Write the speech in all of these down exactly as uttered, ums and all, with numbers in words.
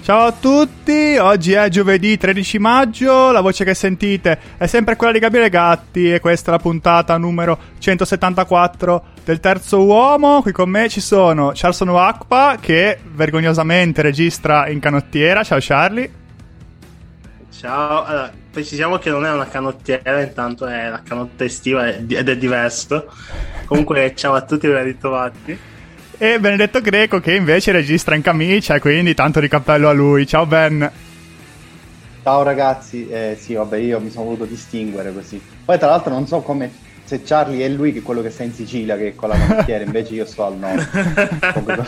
Ciao a tutti, oggi è giovedì tredici maggio, la voce che sentite è sempre quella di Gabriele Gatti e questa è la puntata numero centosettantaquattro del Terzo Uomo. Qui con me ci sono Charles Wakpa che vergognosamente registra in canottiera. Ciao Charlie. Ciao, allora, precisiamo che non è una canottiera, intanto è la canotta estiva ed è diverso. Comunque ciao a tutti e ben ritrovati. E Benedetto Greco che invece registra in camicia e quindi tanto di cappello a lui. Ciao Ben. Ciao ragazzi, eh, sì vabbè io mi sono voluto distinguere così. Poi tra l'altro non so come se Charlie è lui che è quello che sta in Sicilia che è con la canottiera, invece io sto al nord.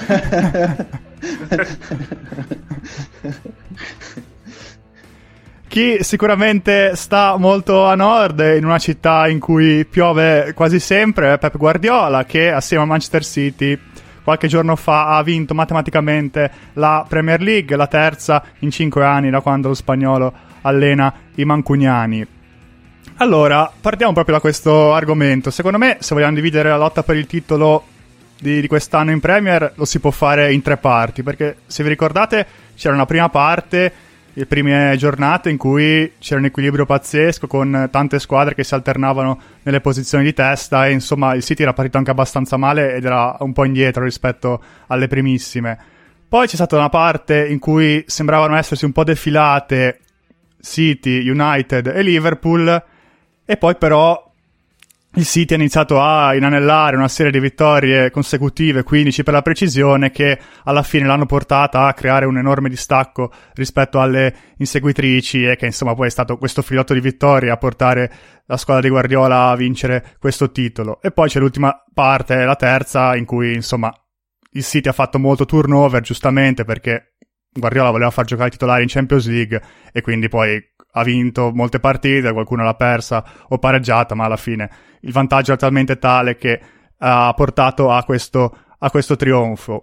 Chi sicuramente sta molto a nord in una città in cui piove quasi sempre è Pep Guardiola, che assieme a Manchester City qualche giorno fa ha vinto matematicamente la Premier League, la terza in cinque anni da quando lo spagnolo allena i mancuniani. Allora, partiamo proprio da questo argomento. Secondo me, se vogliamo dividere la lotta per il titolo di, di quest'anno in Premier, lo si può fare in tre parti, perché se vi ricordate c'era una prima parte, le prime giornate in cui c'era un equilibrio pazzesco con tante squadre che si alternavano nelle posizioni di testa e insomma il City era partito anche abbastanza male ed era un po' indietro rispetto alle primissime. Poi c'è stata una parte in cui sembravano essersi un po' defilate City, United e Liverpool e poi però il City ha iniziato a inanellare una serie di vittorie consecutive, quindici per la precisione, che alla fine l'hanno portata a creare un enorme distacco rispetto alle inseguitrici e che insomma poi è stato questo filotto di vittorie a portare la squadra di Guardiola a vincere questo titolo. E poi c'è l'ultima parte, la terza, in cui insomma il City ha fatto molto turnover, giustamente perché Guardiola voleva far giocare i titolari in Champions League e quindi poi ha vinto molte partite, qualcuno l'ha persa o pareggiata, ma alla fine il vantaggio è talmente tale che ha portato a questo, a questo trionfo.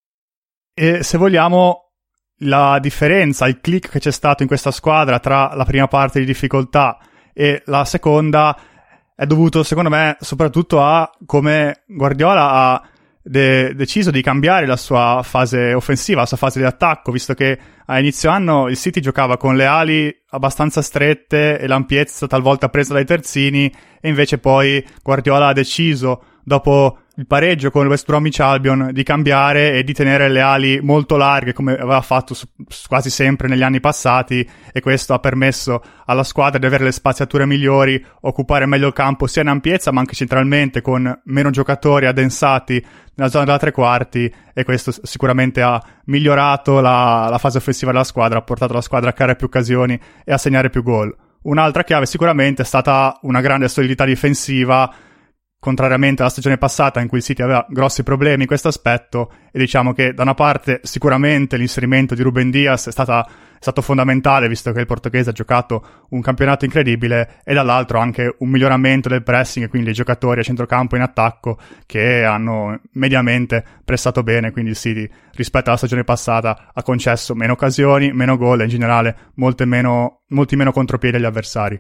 E se vogliamo, la differenza, il click che c'è stato in questa squadra tra la prima parte di difficoltà e la seconda è dovuto, secondo me, soprattutto a come Guardiola ha De- deciso di cambiare la sua fase offensiva, la sua fase di attacco, visto che a inizio anno il City giocava con le ali abbastanza strette e l'ampiezza talvolta presa dai terzini, e invece poi Guardiola ha deciso, dopo il pareggio con il West Bromwich Albion, di cambiare e di tenere le ali molto larghe come aveva fatto su- quasi sempre negli anni passati, e questo ha permesso alla squadra di avere le spaziature migliori, occupare meglio il campo sia in ampiezza ma anche centralmente, con meno giocatori addensati nella zona della tre quarti, e questo sicuramente ha migliorato la, la fase offensiva della squadra, ha portato la squadra a creare più occasioni e a segnare più gol. Un'altra chiave sicuramente è stata una grande solidità difensiva, contrariamente alla stagione passata in cui il City aveva grossi problemi in questo aspetto, e diciamo che da una parte sicuramente l'inserimento di Ruben Dias è, stata, è stato fondamentale, visto che il portoghese ha giocato un campionato incredibile, e dall'altro anche un miglioramento del pressing, quindi i giocatori a centrocampo in attacco che hanno mediamente prestato bene, quindi il City rispetto alla stagione passata ha concesso meno occasioni, meno gol e in generale molte meno, molti meno contropiedi agli avversari.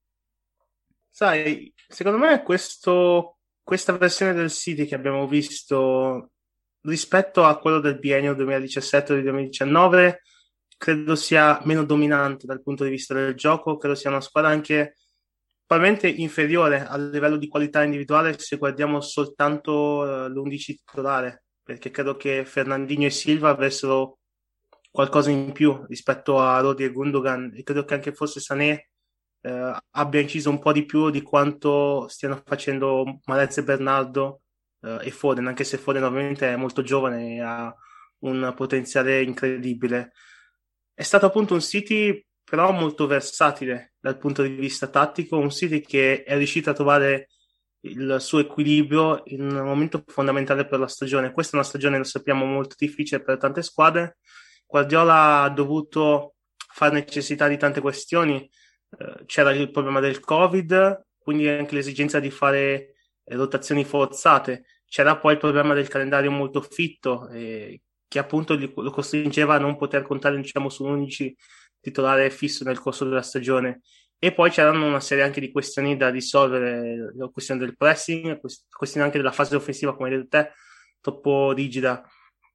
Sai, secondo me questo, questa versione del City che abbiamo visto rispetto a quello del biennio duemiladiciassette duemiladiciannove credo sia meno dominante dal punto di vista del gioco, credo sia una squadra anche probabilmente inferiore a livello di qualità individuale se guardiamo soltanto uh, l'undici titolare, perché credo che Fernandinho e Silva avessero qualcosa in più rispetto a Rodi e Gundogan, e credo che anche forse Sané Eh, abbia inciso un po' di più di quanto stiano facendo Mahrez e Bernardo eh, e Foden, anche se Foden ovviamente è molto giovane e ha un potenziale incredibile. È stato appunto un City però molto versatile dal punto di vista tattico, un City che è riuscito a trovare il suo equilibrio in un momento fondamentale per la stagione. Questa è una stagione, lo sappiamo, molto difficile per tante squadre. Guardiola ha dovuto fare necessità di tante questioni. C'era il problema del Covid, quindi anche l'esigenza di fare rotazioni forzate. C'era poi il problema del calendario molto fitto, eh, che appunto lo costringeva a non poter contare, diciamo, su un unici titolare fisso nel corso della stagione. E poi c'erano una serie anche di questioni da risolvere, la questione del pressing, la questione anche della fase offensiva, come hai detto te, troppo rigida.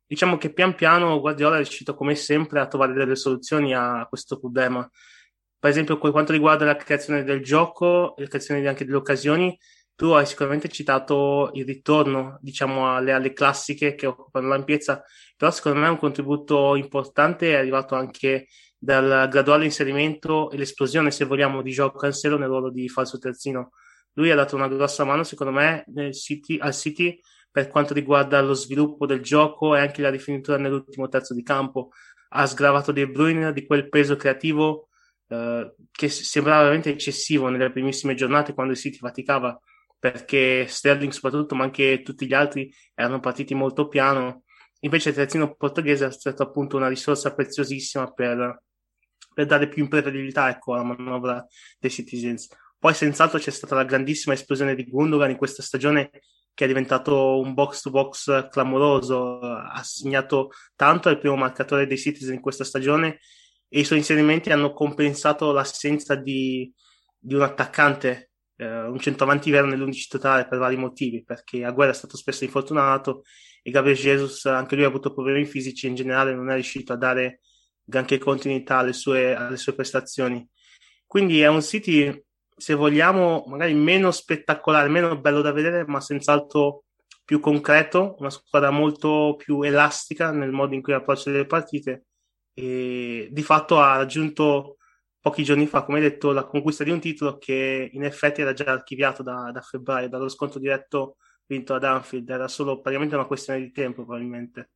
diciamo che pian piano Guardiola è riuscito come sempre a trovare delle soluzioni a questo problema. Per esempio, per quanto riguarda la creazione del gioco e la creazione anche delle occasioni, tu hai sicuramente citato il ritorno, diciamo, alle, alle classiche che occupano l'ampiezza, però secondo me un contributo importante è arrivato anche dal graduale inserimento e l'esplosione, se vogliamo, di Joao Cancelo nel ruolo di falso terzino. Lui ha dato una grossa mano, secondo me, nel City, al City per quanto riguarda lo sviluppo del gioco e anche la rifinitura nell'ultimo terzo di campo. Ha sgravato De Bruyne di quel peso creativo eh, che sembrava veramente eccessivo nelle primissime giornate quando il City faticava, perché Sterling soprattutto, ma anche tutti gli altri erano partiti molto piano. Invece il terzino portoghese è stato appunto una risorsa preziosissima per, per dare più imprevedibilità, ecco, alla manovra dei Citizens. Poi senz'altro c'è stata la grandissima esplosione di Gundogan in questa stagione, che è diventato un box to box clamoroso, ha segnato tanto al primo marcatore dei Citizen in questa stagione e i suoi inserimenti hanno compensato l'assenza di, di un attaccante, eh, un centravanti vero nell'undici totale per vari motivi, perché Agüero è stato spesso infortunato e Gabriel Jesus anche lui ha avuto problemi fisici e in generale non è riuscito a dare granché continuità alle sue, alle sue prestazioni. Quindi è un City, se vogliamo, magari meno spettacolare, meno bello da vedere, ma senz'altro più concreto, una squadra molto più elastica nel modo in cui approccia le partite e di fatto ha raggiunto pochi giorni fa, come hai detto, la conquista di un titolo che in effetti era già archiviato da, da febbraio, dallo scontro diretto vinto ad Anfield, era solo praticamente una questione di tempo probabilmente.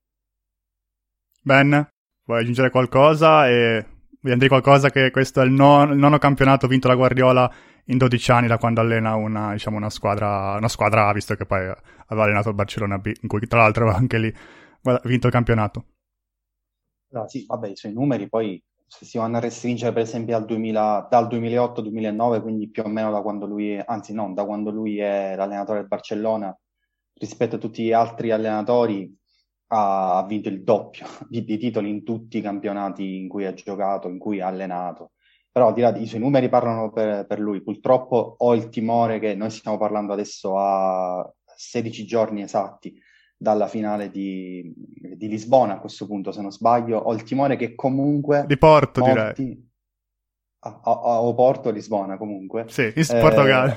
Ben, vuoi aggiungere qualcosa e vogliamo dire qualcosa che questo è il, non, il nono campionato vinto da Guardiola in dodici anni da quando allena una, diciamo, una squadra, una squadra A, visto che poi aveva allenato il Barcellona B, in cui tra l'altro aveva anche lì vinto il campionato. No, sì, vabbè, i suoi numeri poi se si vanno a restringere per esempio al duemila, dal duemilaotto duemilanove, quindi più o meno da quando lui è, anzi no, da quando lui è l'allenatore del Barcellona, rispetto a tutti gli altri allenatori ha, ha vinto il doppio di, di titoli in tutti i campionati in cui ha giocato, in cui ha allenato. Però al di là, i suoi numeri parlano per, per lui. Purtroppo ho il timore che noi stiamo parlando adesso a sedici giorni esatti dalla finale di, di Lisbona, a questo punto, se non sbaglio. Ho il timore che comunque di Porto, molti... direi. Ah, ah, ah, o Porto o Lisbona, comunque. Sì, in eh, Portogallo.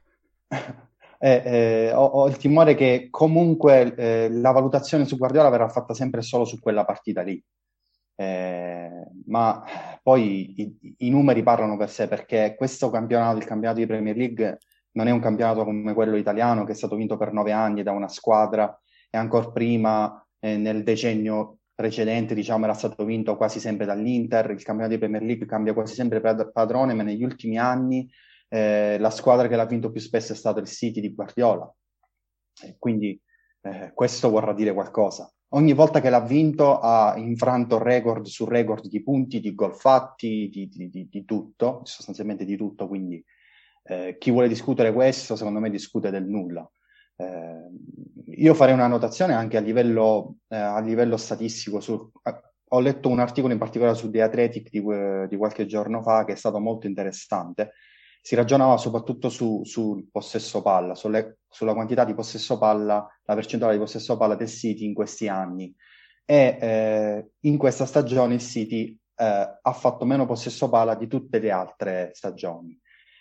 eh, eh, ho, ho il timore che comunque eh, la valutazione su Guardiola verrà fatta sempre e solo su quella partita lì. Eh, ma poi i, i numeri parlano per sé, perché questo campionato, il campionato di Premier League, non è un campionato come quello italiano che è stato vinto per nove anni da una squadra e ancora prima eh, nel decennio precedente, diciamo, era stato vinto quasi sempre dall'Inter. Il campionato di Premier League cambia quasi sempre padrone, ma negli ultimi anni eh, la squadra che l'ha vinto più spesso è stato il City di Guardiola. E quindi eh, questo vorrà dire qualcosa. Ogni volta che l'ha vinto ha infranto record su record di punti, di gol fatti, di, di, di, di tutto, sostanzialmente di tutto, quindi eh, chi vuole discutere questo, secondo me discute del nulla. Eh, io farei una notazione anche a livello, eh, a livello statistico. Su, eh, ho letto un articolo in particolare su The Athletic di, di qualche giorno fa che è stato molto interessante. Si ragionava soprattutto su, sul possesso palla, sulle, sulla quantità di possesso palla, la percentuale di possesso palla del City in questi anni. E eh, in questa stagione il City eh, ha fatto meno possesso palla di tutte le altre stagioni.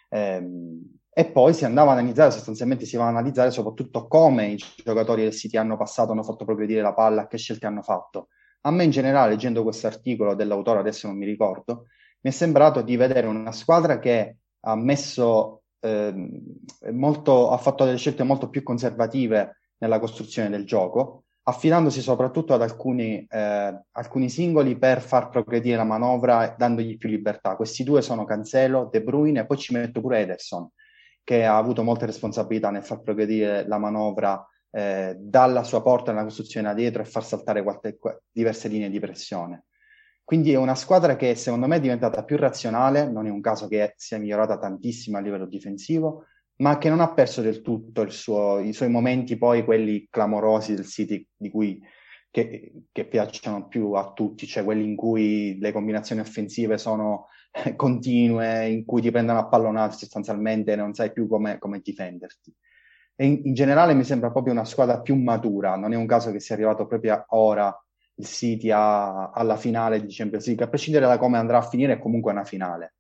Ehm, e poi si andava a analizzare, sostanzialmente si va a analizzare soprattutto come i giocatori del City hanno passato, hanno fatto progredire la palla, che scelte hanno fatto. A me in generale, leggendo questo articolo dell'autore, adesso non mi ricordo, mi è sembrato di vedere una squadra che ha messo eh, molto, ha fatto delle scelte molto più conservative nella costruzione del gioco, affidandosi soprattutto ad alcuni, eh, alcuni singoli per far progredire la manovra, dandogli più libertà. Questi due sono Cancelo, De Bruyne, e poi ci metto pure Ederson, che ha avuto molte responsabilità nel far progredire la manovra eh, dalla sua porta nella costruzione da dietro e far saltare qualche, diverse linee di pressione. Quindi è una squadra che secondo me è diventata più razionale, non è un caso che sia migliorata tantissimo a livello difensivo, ma che non ha perso del tutto il suo, i suoi momenti poi, quelli clamorosi del City, di cui, che, che piacciono più a tutti, cioè quelli in cui le combinazioni offensive sono continue, in cui ti prendono a pallonate sostanzialmente e non sai più come, come difenderti. E in, in generale mi sembra proprio una squadra più matura, non è un caso che sia arrivato proprio ora il City a, alla finale di Champions League, a prescindere da come andrà a finire, è comunque una finale.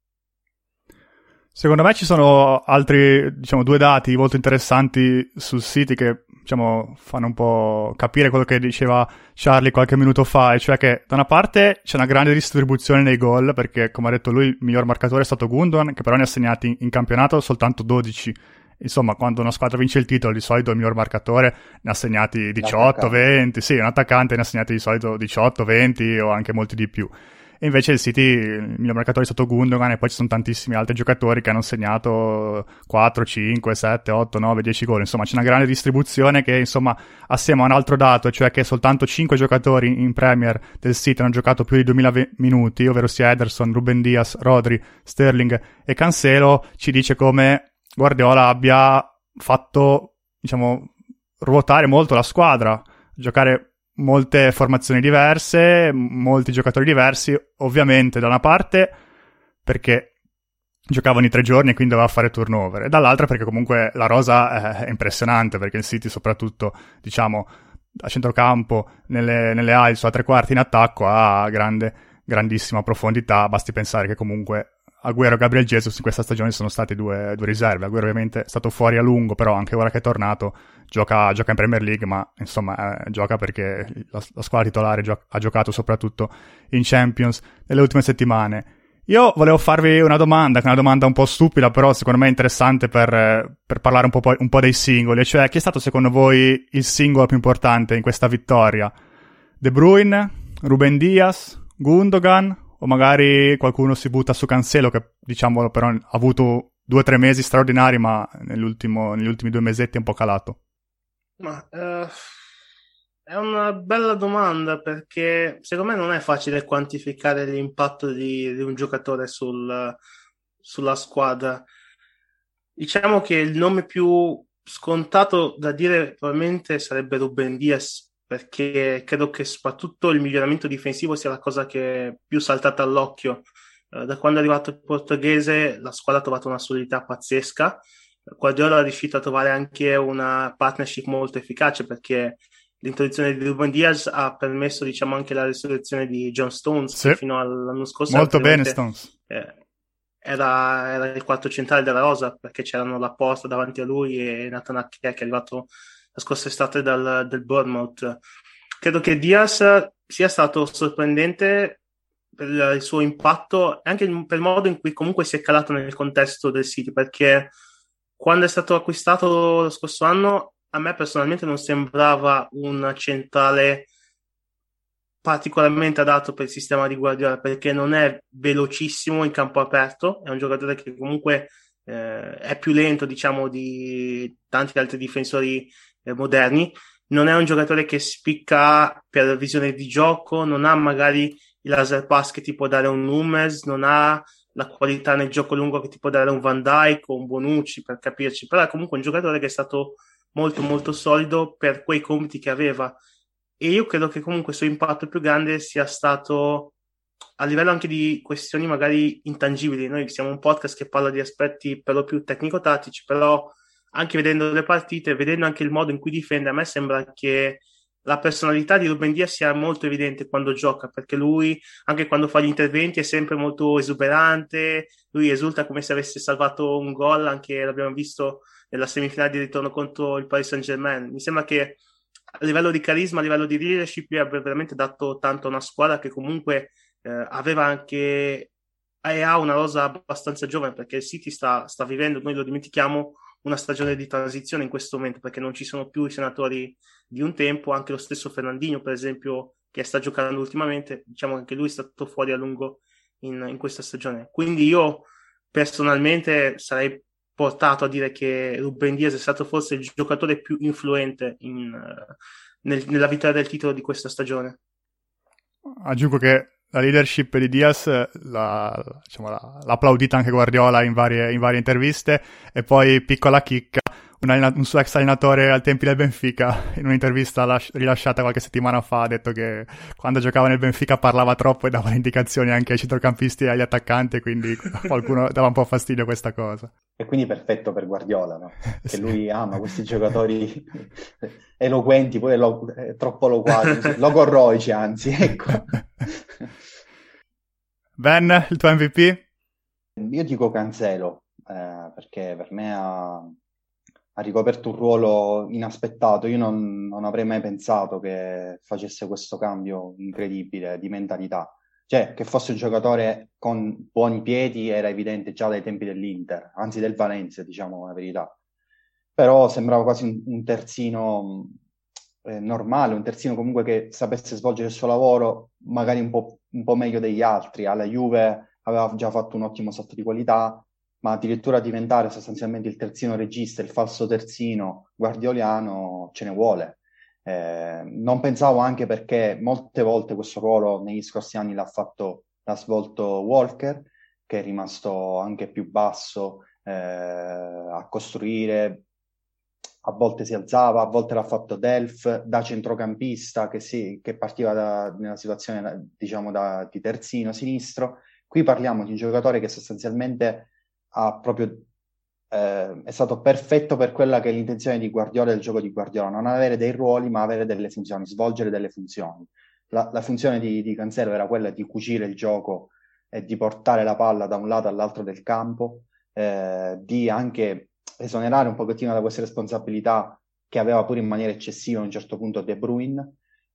Secondo me ci sono altri, diciamo, due dati molto interessanti sul City che, diciamo, fanno un po' capire quello che diceva Charlie qualche minuto fa, e cioè che da una parte c'è una grande distribuzione nei gol, perché come ha detto lui il miglior marcatore è stato Gundogan, che però ne ha segnati in campionato soltanto dodici. Insomma, quando una squadra vince il titolo, di solito il miglior marcatore ne ha segnati diciotto venti, sì, un attaccante ne ha segnati di solito diciotto venti o anche molti di più. E invece il City, il miglior marcatore è stato Gundogan, e poi ci sono tantissimi altri giocatori che hanno segnato quattro, cinque, sette, otto, nove, dieci gol. Insomma, c'è una grande distribuzione che, insomma, assieme a un altro dato, cioè che soltanto cinque giocatori in Premier del City hanno giocato più di duemila minuti, ovvero sia Ederson, Ruben Dias, Rodri, Sterling e Cancelo, ci dice come Guardiola abbia fatto, diciamo, ruotare molto la squadra, giocare molte formazioni diverse, molti giocatori diversi, ovviamente da una parte perché giocavano i tre giorni e quindi doveva fare turnover, e dall'altra perché comunque la rosa è impressionante, perché il City soprattutto, diciamo, a centrocampo, nelle, nelle ali, sulla tre quarti in attacco, ha grande, grandissima profondità. Basti pensare che comunque Agüero e Gabriel Jesus in questa stagione sono stati due, due riserve. Agüero ovviamente è stato fuori a lungo, però anche ora che è tornato gioca, gioca in Premier League, ma insomma eh, gioca perché la, la squadra titolare gio- ha giocato soprattutto in Champions nelle ultime settimane. Io volevo farvi una domanda, che è una domanda un po' stupida, però secondo me interessante per, per parlare un po', un po' dei singoli, cioè chi è stato secondo voi il singolo più importante in questa vittoria? De Bruyne, Ruben Dias, Gundogan, o magari qualcuno si butta su Cancelo, che diciamo però ha avuto due o tre mesi straordinari, ma nell'ultimo, negli ultimi due mesetti è un po' calato? Ma uh, è una bella domanda, perché secondo me non è facile quantificare l'impatto di, di un giocatore sul, sulla squadra. Diciamo che il nome più scontato da dire probabilmente sarebbe Ruben Dias, perché credo che soprattutto il miglioramento difensivo sia la cosa che è più saltata all'occhio. Uh, da quando è arrivato il portoghese la squadra ha trovato una solidità pazzesca. Guardiola è riuscito a trovare anche una partnership molto efficace, perché l'introduzione di Ruben Dias ha permesso, diciamo, anche la risurrezione di John Stones, sì, che fino all'anno scorso molto bene Stones. Eh, era, era il quarto centrale della rosa, perché c'erano Laporta davanti a lui e Nathan Ake, che è arrivato la scorsa estate dal, del Bournemouth. Credo che Dias sia stato sorprendente per il suo impatto, anche per il modo in cui comunque si è calato nel contesto del City, perché quando è stato acquistato lo scorso anno a me personalmente non sembrava un centrale particolarmente adatto per il sistema di Guardiola, perché non è velocissimo in campo aperto, è un giocatore che comunque eh, è più lento, diciamo, di tanti altri difensori eh, moderni. Non è un giocatore che spicca per visione di gioco, non ha magari il laser pass che ti può dare un Nunes, non ha la qualità nel gioco lungo che ti può dare un Van Dijk o un Bonucci, per capirci, però è comunque un giocatore che è stato molto molto solido per quei compiti che aveva, e io credo che comunque il suo impatto più grande sia stato a livello anche di questioni magari intangibili. Noi siamo un podcast che parla di aspetti per lo più tecnico-tattici, però anche vedendo le partite, vedendo anche il modo in cui difende, a me sembra che la personalità di Ruben Dias sia molto evidente quando gioca, perché lui, anche quando fa gli interventi, è sempre molto esuberante, lui esulta come se avesse salvato un gol, anche l'abbiamo visto nella semifinale di ritorno contro il Paris Saint-Germain. Mi sembra che a livello di carisma, a livello di leadership, lui abbia veramente dato tanto a una squadra che comunque eh, aveva anche e ha una rosa abbastanza giovane, perché il City sta, sta vivendo, noi lo dimentichiamo, una stagione di transizione in questo momento, perché non ci sono più i senatori di un tempo. Anche lo stesso Fernandinho, per esempio, che sta giocando ultimamente, diciamo che anche lui è stato fuori a lungo in, in questa stagione. Quindi io personalmente sarei portato a dire che Ruben Dias è stato forse il giocatore più influente in, uh, nel, nella vittoria del titolo di questa stagione. Aggiungo che la leadership di Dias l'ha, diciamo, l'ha, l'ha applaudita anche Guardiola in varie, in varie interviste. E poi, piccola chicca, un, allena- un suo ex allenatore al tempi del Benfica, in un'intervista las- rilasciata qualche settimana fa, ha detto che quando giocava nel Benfica parlava troppo e dava le indicazioni anche ai centrocampisti e agli attaccanti, quindi qualcuno dava un po' fastidio a questa cosa. E quindi perfetto per Guardiola, no? Che Sì. lui ama questi giocatori eloquenti, poi elo- troppo loquaci, logorroici anzi, ecco. Ben, il tuo M V P? Io dico Cancelo, eh, perché per me ha, ha ricoperto un ruolo inaspettato. Io non, non avrei mai pensato che facesse questo cambio incredibile di mentalità. Cioè, che fosse un giocatore con buoni piedi era evidente già dai tempi dell'Inter, anzi del Valencia, diciamo la verità. Però sembrava quasi un, un terzino eh, normale, un terzino comunque che sapesse svolgere il suo lavoro, magari un po', un po' meglio degli altri. Alla Juve aveva già fatto un ottimo salto di qualità, ma addirittura diventare sostanzialmente il terzino regista, il falso terzino guardioliano, ce ne vuole. Eh, non pensavo, anche perché molte volte questo ruolo negli scorsi anni l'ha fatto, l'ha svolto Walker, che è rimasto anche più basso eh, a costruire, a volte si alzava, a volte l'ha fatto Delph da centrocampista che, si, che partiva da, nella situazione diciamo da, di terzino sinistro. Qui parliamo di un giocatore che sostanzialmente ha proprio Eh, è stato perfetto per quella che è l'intenzione di Guardiola e del gioco di Guardiola, non avere dei ruoli ma avere delle funzioni, svolgere delle funzioni. La, la funzione di, di Cancelo era quella di cucire il gioco e di portare la palla da un lato all'altro del campo, eh, di anche esonerare un pochettino da queste responsabilità che aveva pure in maniera eccessiva a un certo punto De Bruyne,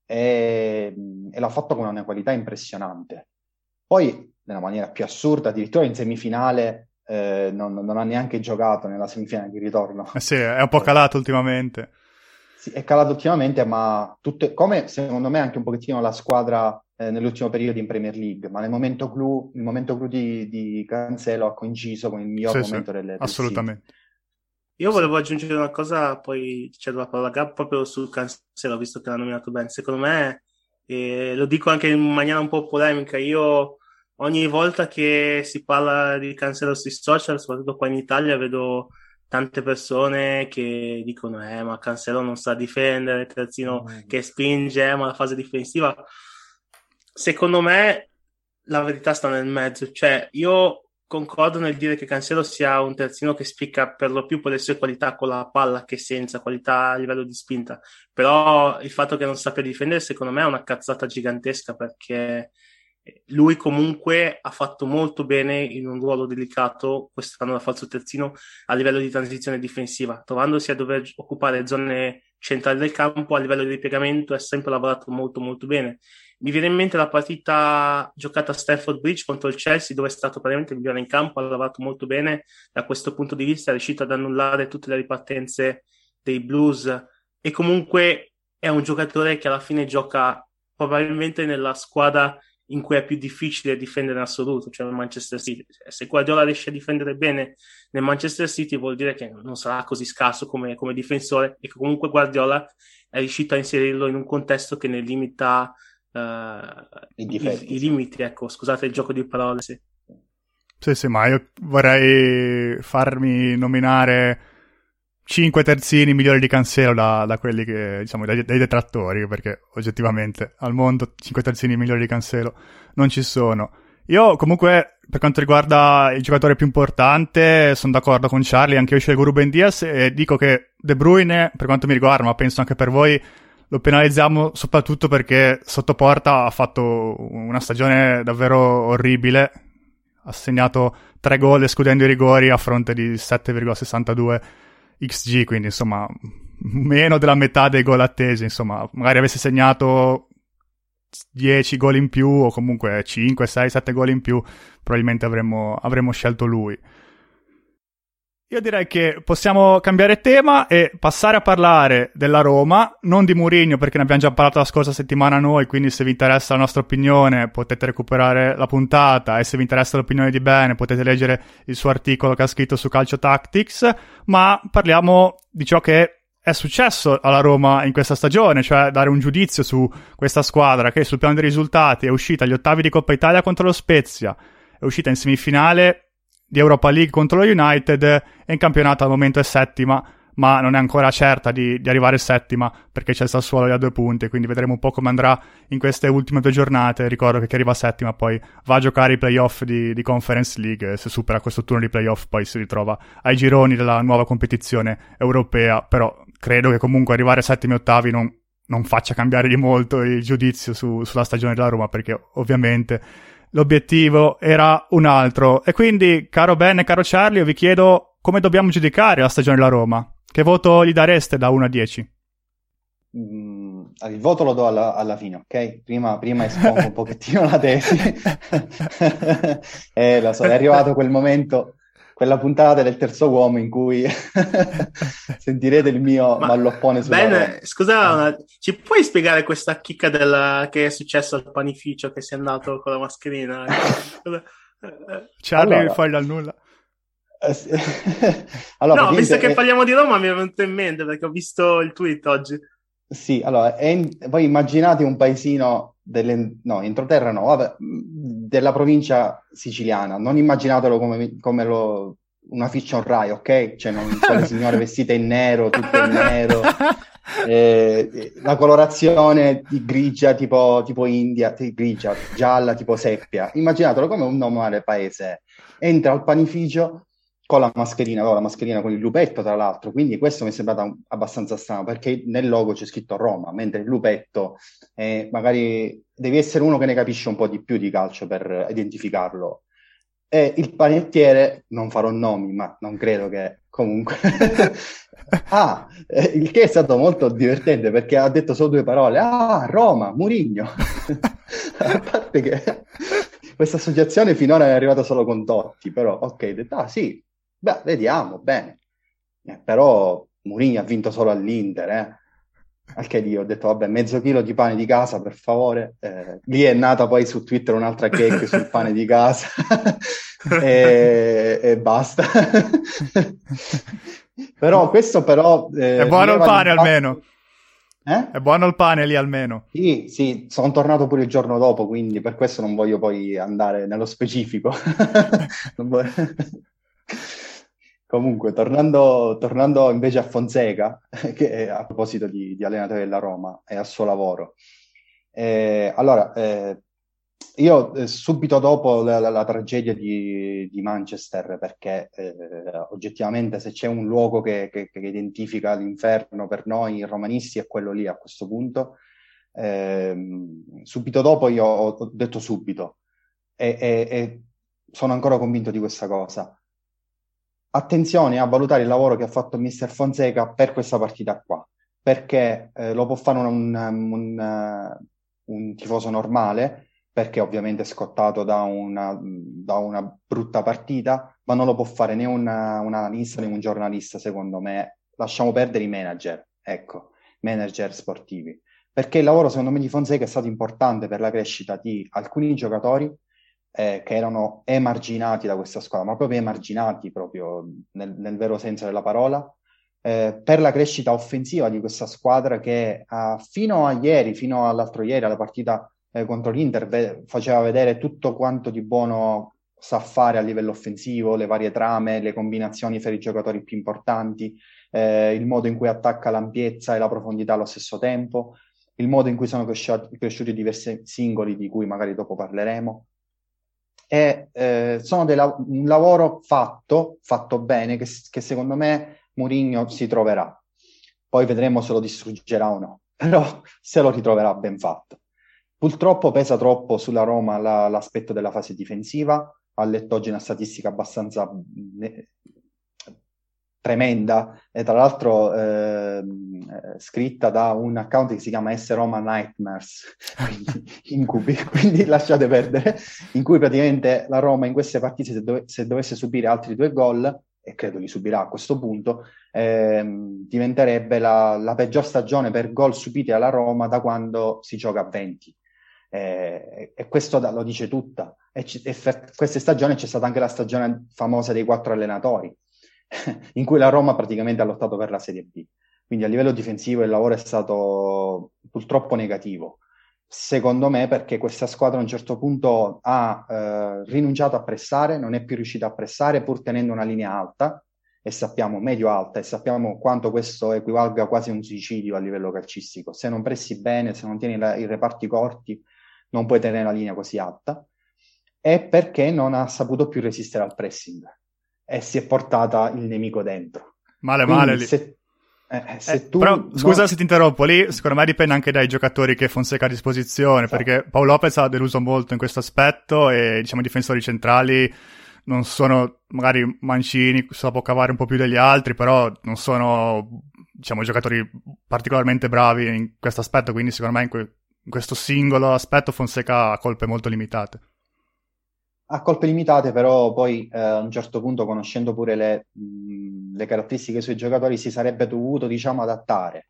e, e l'ha fatto con una qualità impressionante. Poi, nella maniera più assurda, addirittura in semifinale Eh, non, non ha neanche giocato nella semifinale di ritorno. Eh sì, è un po' calato ultimamente. Sì, è calato ultimamente, ma tutte, come secondo me anche un pochettino la squadra eh, nell'ultimo periodo in Premier League, ma nel momento clou, il momento clou di, di Cancelo ha coinciso con il miglior Sì, momento sì, del, del assolutamente. City. Io volevo aggiungere una cosa, poi cedo la parola a Gab, proprio sul Cancelo, visto che l'ha nominato bene. Secondo me, eh, lo dico anche in maniera un po' polemica, io ogni volta che si parla di Cancelo sui social, soprattutto qua in Italia, vedo tante persone che dicono eh ma Cancelo non sa difendere, terzino Mm. che spinge, eh, ma la fase difensiva. Secondo me la verità sta nel mezzo, cioè io concordo nel dire che Cancelo sia un terzino che spicca per lo più per le sue qualità con la palla che senza, qualità a livello di spinta, però il fatto che non sappia difendere secondo me è una cazzata gigantesca, perché lui comunque ha fatto molto bene in un ruolo delicato quest'anno da falso terzino a livello di transizione difensiva, trovandosi a dover occupare zone centrali del campo. A livello di ripiegamento è sempre lavorato molto molto bene. Mi viene in mente la partita giocata a Stamford Bridge contro il Chelsea, dove è stato veramente il migliore in campo, ha lavorato molto bene da questo punto di vista, è riuscito ad annullare tutte le ripartenze dei Blues, e comunque è un giocatore che alla fine gioca probabilmente nella squadra in cui è più difficile difendere in assoluto, cioè il Manchester City. Se Guardiola riesce a difendere bene nel Manchester City, vuol dire che non sarà così scarso come, come difensore, e che comunque Guardiola è riuscito a inserirlo in un contesto che ne limita uh, I difetti, i, i sì. limiti, ecco, scusate il gioco di parole, sì. Sì, sì, ma io vorrei farmi nominare cinque terzini migliori di Cancelo da, da quelli che, diciamo, dai, dai detrattori, perché oggettivamente al mondo cinque terzini migliori di Cancelo non ci sono. Io comunque, per quanto riguarda il giocatore più importante, sono d'accordo con Charlie, anche io scelgo Ruben Dias e dico che De Bruyne, per quanto mi riguarda, ma penso anche per voi, lo penalizziamo soprattutto perché sotto porta ha fatto una stagione davvero orribile, ha segnato tre gol escludendo i rigori a fronte di sette virgola sessantadue X G, quindi insomma meno della metà dei gol attesi. Insomma, magari avesse segnato dieci gol in più o comunque cinque, sei, sette gol in più, probabilmente avremmo, avremmo scelto lui. Io direi che possiamo cambiare tema e passare a parlare della Roma, non di Mourinho perché ne abbiamo già parlato la scorsa settimana noi, quindi se vi interessa la nostra opinione potete recuperare la puntata, e se vi interessa l'opinione di Bene potete leggere il suo articolo che ha scritto su Calcio Tactics, ma parliamo di ciò che è successo alla Roma in questa stagione, cioè dare un giudizio su questa squadra che sul piano dei risultati è uscita agli ottavi di Coppa Italia contro lo Spezia, è uscita in semifinale di Europa League contro lo United e in campionato al momento è settima, ma non è ancora certa di, di arrivare settima, perché c'è il Sassuolo a due punti, quindi vedremo un po' come andrà in queste ultime due giornate. Ricordo che chi arriva settima poi va a giocare i playoff di, di Conference League, e se supera questo turno di playoff poi si ritrova ai gironi della nuova competizione europea. Però credo che comunque arrivare settimi e ottavi non, non faccia cambiare di molto il giudizio su, sulla stagione della Roma, perché ovviamente l'obiettivo era un altro. E quindi, caro Ben e caro Charlie, io vi chiedo come dobbiamo giudicare la stagione della Roma. Che voto gli dareste da uno a dieci? Mm, il voto lo do alla, alla fine, ok? Prima, prima espongo un pochettino la tesi. eh, lo so, è arrivato quel momento, quella puntata del terzo uomo in cui sentirete il mio Ma, malloppone sulla Ben, Roma. scusa, una- ci puoi spiegare questa chicca della... che è successo al panificio, che sei andato con la mascherina? Cosa- Charlie Allora. fuori dal nulla. Eh, sì. Allora, No, visto che praticamente è- parliamo di Roma mi è venuto in mente perché ho visto il tweet oggi. Sì, allora, è in- voi immaginate un paesino delle, no, entroterra no, vabbè, mh, della provincia siciliana, non immaginatelo come, come lo, una fiction Rai, ok? Cioè, non, quelle signore vestite in nero, tutte in nero, eh, la colorazione di grigia tipo, tipo India, di grigia, gialla tipo seppia, immaginatelo come un normale paese. Entra al panificio con la mascherina, con la mascherina con il lupetto tra l'altro, quindi questo mi è sembrato un- abbastanza strano, perché nel logo c'è scritto Roma, mentre il lupetto, eh, magari devi essere uno che ne capisce un po' di più di calcio per identificarlo. E il panettiere, non farò nomi, ma non credo che comunque... Ah, eh, il che è stato molto divertente perché ha detto solo due parole. Ah, Roma, Mourinho. A parte che questa associazione finora è arrivata solo con Totti, però ok, ho detto, ah sì, beh, vediamo, bene. Eh, però Mourinho ha vinto solo all'Inter, eh. Al che lì ho detto, vabbè, mezzo chilo di pane di casa, per favore. Eh, lì è nata poi su Twitter un'altra gag sul pane di casa e, e basta. Però questo però... eh, È buono il rileva pane l'impatto- almeno. Eh? È buono il pane lì almeno. Sì, sì, sono tornato pure il giorno dopo, quindi per questo non voglio poi andare nello specifico. Non voglio- Comunque, tornando, tornando invece a Fonseca, che è, a proposito di, di allenatore della Roma e al suo lavoro. Eh, allora, eh, io eh, subito dopo la, la- la tragedia di, di Manchester, perché eh, oggettivamente se c'è un luogo che, che- che identifica l'inferno per noi romanisti è quello lì a questo punto. Ehm, subito dopo io ho, ho detto subito e, e- e sono ancora convinto di questa cosa. Attenzione a valutare il lavoro che ha fatto mister Fonseca per questa partita qua, perché eh, lo può fare un, un- un, eh, un tifoso normale, perché ovviamente è scottato da una, da una brutta partita, ma non lo può fare né una- un analista né un giornalista, secondo me. Lasciamo perdere i manager, ecco, manager sportivi, perché il lavoro, secondo me, di Fonseca è stato importante per la crescita di alcuni giocatori eh, che erano emarginati da questa squadra, ma proprio emarginati proprio nel, nel vero senso della parola, eh, per la crescita offensiva di questa squadra che ah, fino a ieri, fino all'altro ieri, alla partita eh, contro l'Inter, ve- faceva vedere tutto quanto di buono sa fare a livello offensivo, le varie trame, le combinazioni fra i giocatori più importanti, eh, il modo in cui attacca l'ampiezza e la profondità allo stesso tempo, il modo in cui sono cresciuti, cresciuti diversi singoli di cui magari dopo parleremo. E eh, sono dei la- un lavoro fatto, fatto bene, che, che secondo me Mourinho si troverà. Poi vedremo se lo distruggerà o no, però se lo ritroverà ben fatto. Purtroppo pesa troppo sulla Roma la- l'aspetto della fase difensiva. Ha letto oggi una statistica abbastanza ne- tremenda, e tra l'altro ehm, eh, scritta da un account che si chiama S Roma Nightmares, quindi incubi, quindi lasciate perdere, in cui praticamente la Roma in queste partite, se, dove- se dovesse subire altri due gol, e credo li subirà a questo punto, ehm, diventerebbe la, la peggior stagione per gol subiti alla Roma da quando si gioca a venti. Eh, e questo da- lo dice tutta. E, ci- e per queste stagioni c'è stata anche la stagione famosa dei quattro allenatori, in cui la Roma praticamente ha lottato per la Serie B. Quindi a livello difensivo il lavoro è stato purtroppo negativo. Secondo me perché questa squadra a un certo punto ha eh, rinunciato a pressare, non è più riuscita a pressare pur tenendo una linea alta, e sappiamo medio-alta, e sappiamo quanto questo equivalga quasi a un suicidio a livello calcistico. Se non pressi bene, se non tieni la, i reparti corti, non puoi tenere la linea così alta, è perché non ha saputo più resistere al pressing e si è portata il nemico dentro. Male, Quindi male lì. Se, eh, se Eh, tu però scusa non... se ti interrompo, lì secondo me dipende anche dai giocatori che Fonseca ha a disposizione, Esatto. perché Paolo Lopez ha deluso molto in questo aspetto e diciamo i difensori centrali non sono, magari Mancini sa può cavare un po' più degli altri, però non sono diciamo giocatori particolarmente bravi in questo aspetto, quindi secondo me in, que- in questo singolo aspetto Fonseca ha colpe molto limitate. Ha colpe limitate, però poi eh, a un certo punto, conoscendo pure le, mh, le caratteristiche dei suoi giocatori, si sarebbe dovuto, diciamo, adattare,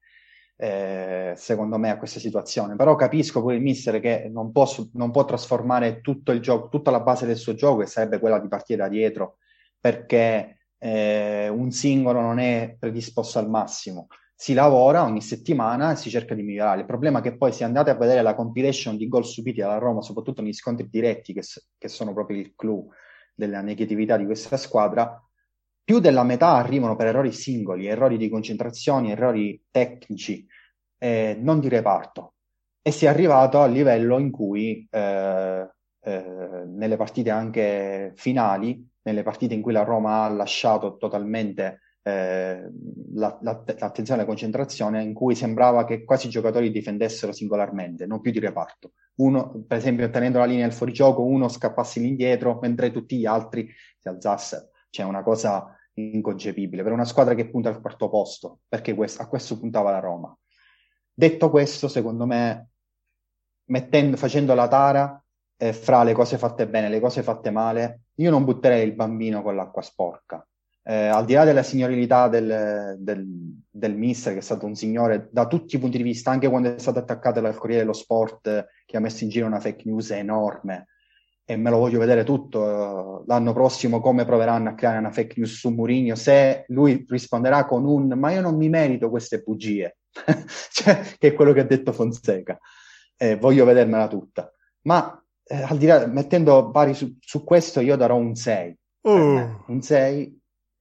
eh, secondo me, a questa situazione. Però capisco pure il mister che non può, non può trasformare tutto il gioco, tutta la base del suo gioco, che sarebbe quella di partire da dietro, perché eh, un singolo non è predisposto al massimo. Si lavora ogni settimana e si cerca di migliorare. Il problema è che poi, se andate a vedere la compilation di gol subiti dalla Roma, soprattutto negli scontri diretti, che, che sono proprio il clou della negatività di questa squadra, più della metà arrivano per errori singoli, errori di concentrazione, errori tecnici, eh, non di reparto. E si è arrivato al livello in cui eh, eh, nelle partite anche finali, nelle partite in cui la Roma ha lasciato totalmente Eh, la, la, l'attenzione alla concentrazione, in cui sembrava che quasi i giocatori difendessero singolarmente, non più di reparto. Uno, per esempio, tenendo la linea del fuorigioco, uno scappasse all'indietro mentre tutti gli altri si alzassero. C'è una cosa inconcepibile per una squadra che punta al quarto posto, perché questo, a questo puntava la Roma. Detto questo, secondo me, mettendo, facendo la tara eh, fra le cose fatte bene e le cose fatte male, io non butterei il bambino con l'acqua sporca. Eh, al di là della signorilità del, del, del mister, che è stato un signore da tutti i punti di vista, anche quando è stato attaccato dal Corriere dello Sport, eh, che ha messo in giro una fake news enorme, e me lo voglio vedere tutto, eh, l'anno prossimo come proveranno a creare una fake news su Mourinho, se lui risponderà con un ma io non mi merito queste bugie, cioè, che è quello che ha detto Fonseca. Eh, voglio vedermela tutta. Ma eh, al di là, mettendo pari su, su questo, io darò un sei. Uh. Per me. Un sei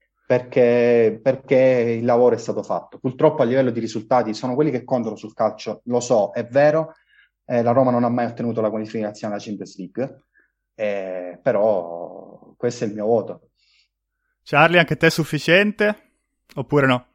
perché, perché il lavoro è stato fatto. Purtroppo a livello di risultati sono quelli che contano sul calcio, lo so, è vero, eh, la Roma non ha mai ottenuto la qualificazione alla Champions League, eh, però questo è il mio voto. Charlie, anche te è sufficiente? Oppure no?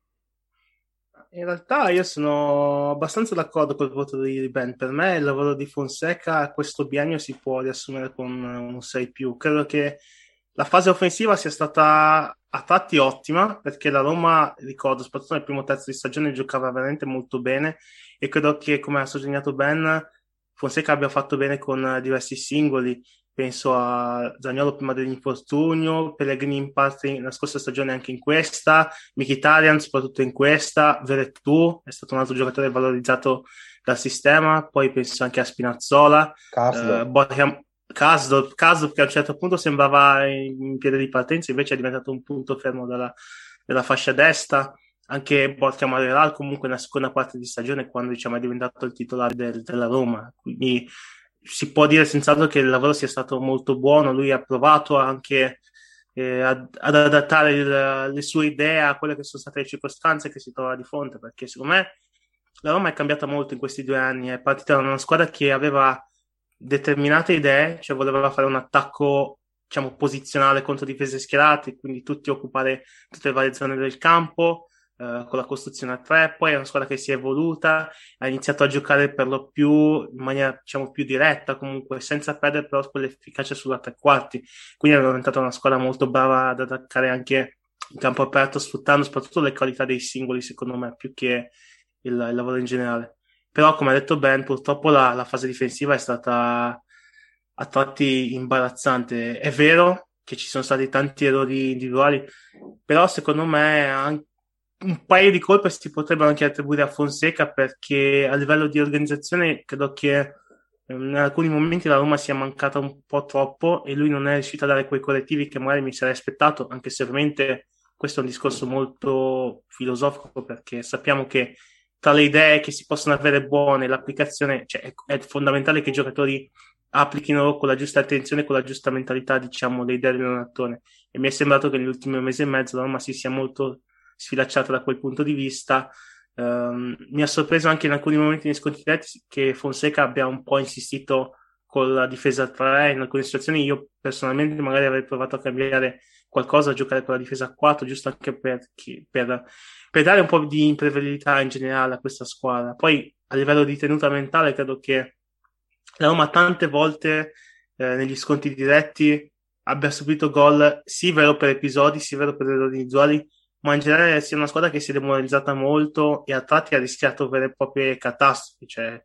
In realtà io sono abbastanza d'accordo col voto di Ben. Per me il lavoro di Fonseca a questo biennio si può riassumere con un sei più. Credo che la fase offensiva sia stata a tratti ottima, perché la Roma, ricordo, soprattutto nel primo terzo di stagione, giocava veramente molto bene, e credo che, come ha sottolineato Ben, Fonseca abbia fatto bene con diversi singoli. Penso a Zaniolo prima dell'infortunio, Pellegrini in parte nella scorsa stagione, anche in questa, Mkhitaryan soprattutto in questa, Veretout è stato un altro giocatore valorizzato dal sistema, poi penso anche a Spinazzola, eh, Borja, Karsdorp, Karsdorp che a un certo punto sembrava in piede di partenza, invece è diventato un punto fermo della, della fascia destra. Anche Borja Mayoral comunque nella seconda parte di stagione, quando diciamo è diventato il titolare del, della Roma, quindi si può dire senz'altro che il lavoro sia stato molto buono. Lui ha provato anche eh, ad, ad adattare il, le sue idee a quelle che sono state le circostanze che si trova di fronte, perché secondo me la Roma è cambiata molto in questi due anni, è partita da una squadra che aveva determinate idee, cioè voleva fare un attacco diciamo posizionale contro difese schierate, quindi tutti occupare tutte le varie zone del campo, Uh, con la costruzione a tre. Poi è una squadra che si è evoluta, ha iniziato a giocare per lo più in maniera diciamo più diretta, comunque senza perdere però quell'efficacia sulla tre quarti, quindi è diventata una squadra molto brava ad attaccare anche in campo aperto, sfruttando soprattutto le qualità dei singoli, secondo me, più che il, il lavoro in generale. Però, come ha detto Ben, purtroppo la, la fase difensiva è stata a tratti imbarazzante. È vero che ci sono stati tanti errori individuali, però secondo me anche un paio di colpe si potrebbero anche attribuire a Fonseca, perché a livello di organizzazione credo che in alcuni momenti la Roma sia mancata un po' troppo e lui non è riuscito a dare quei correttivi che magari mi sarei aspettato, anche se ovviamente questo è un discorso molto filosofico, perché sappiamo che tra le idee che si possono avere buone, l'applicazione, cioè è, è fondamentale che i giocatori applichino con la giusta attenzione, con la giusta mentalità, diciamo, le idee dell'allenatore. e mi è sembrato che nell'ultimo mese e mezzo la Roma si sia molto sfilacciata da quel punto di vista. Um, mi ha sorpreso anche in alcuni momenti nei scontri diretti che Fonseca abbia un po' insistito con la difesa a tre. In alcune situazioni io personalmente magari avrei provato a cambiare qualcosa, a giocare con la difesa a quattro, giusto anche per, per, per dare un po' di imprevedibilità in generale a questa squadra. Poi a livello di tenuta mentale credo che la Roma tante volte eh, negli scontri diretti abbia subito gol, sì vero per episodi, sì vero per errori individuali, ma in generale sia una squadra che si è demoralizzata molto e a tratti ha rischiato vere e proprie catastrofi. Cioè,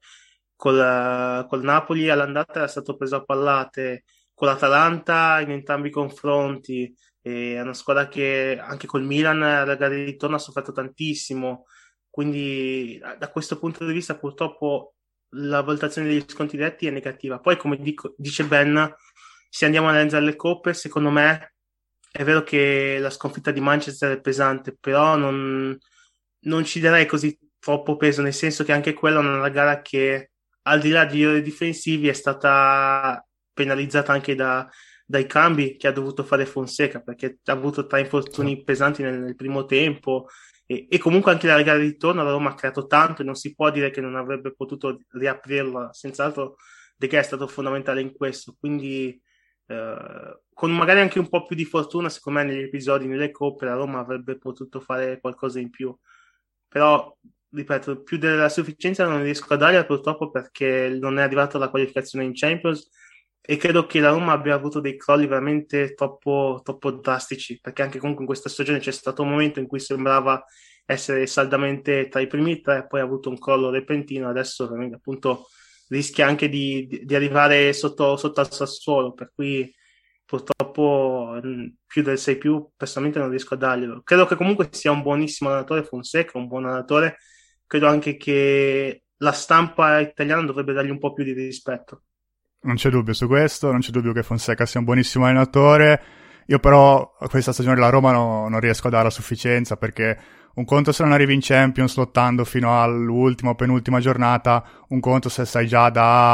col, col Napoli all'andata era stato preso a pallate, con l'Atalanta in entrambi i confronti, e è una squadra che anche col Milan alla gara di ritorno ha sofferto tantissimo. Quindi da questo punto di vista purtroppo la valutazione degli sconti diretti è negativa. Poi, come dico, dice Ben, se andiamo a analizzare le coppe, secondo me è vero che la sconfitta di Manchester è pesante, però non, non ci darei così troppo peso, nel senso che anche quella è una gara che, al di là di errori difensivi, è stata penalizzata anche da, dai cambi che ha dovuto fare Fonseca, perché ha avuto tre infortuni pesanti nel, nel primo tempo, e, e comunque anche la gara di ritorno la Roma ha creato tanto e non si può dire che non avrebbe potuto riaprirla. Senz'altro De Gea è stato fondamentale in questo, quindi Uh, con magari anche un po' più di fortuna, secondo me negli episodi, nelle coppe, la Roma avrebbe potuto fare qualcosa in più. Però, ripeto, più della sufficienza non riesco a darla purtroppo, perché non è arrivata la qualificazione in Champions e credo che la Roma abbia avuto dei crolli veramente troppo, troppo drastici, perché anche comunque in questa stagione c'è stato un momento in cui sembrava essere saldamente tra i primi tre, poi ha avuto un crollo repentino, adesso appunto rischia anche di, di, di arrivare sotto, sotto al Sassuolo, per cui purtroppo mh, più del sei più personalmente non riesco a darglielo. Credo che comunque sia un buonissimo allenatore Fonseca, un buon allenatore. Credo anche che la stampa italiana dovrebbe dargli un po' più di rispetto. Non c'è dubbio su questo, non c'è dubbio che Fonseca sia un buonissimo allenatore. Io però a questa stagione la Roma no, non riesco a dare a sufficienza, perché un conto se non arrivi in Champions lottando fino all'ultima o penultima giornata, un conto se stai già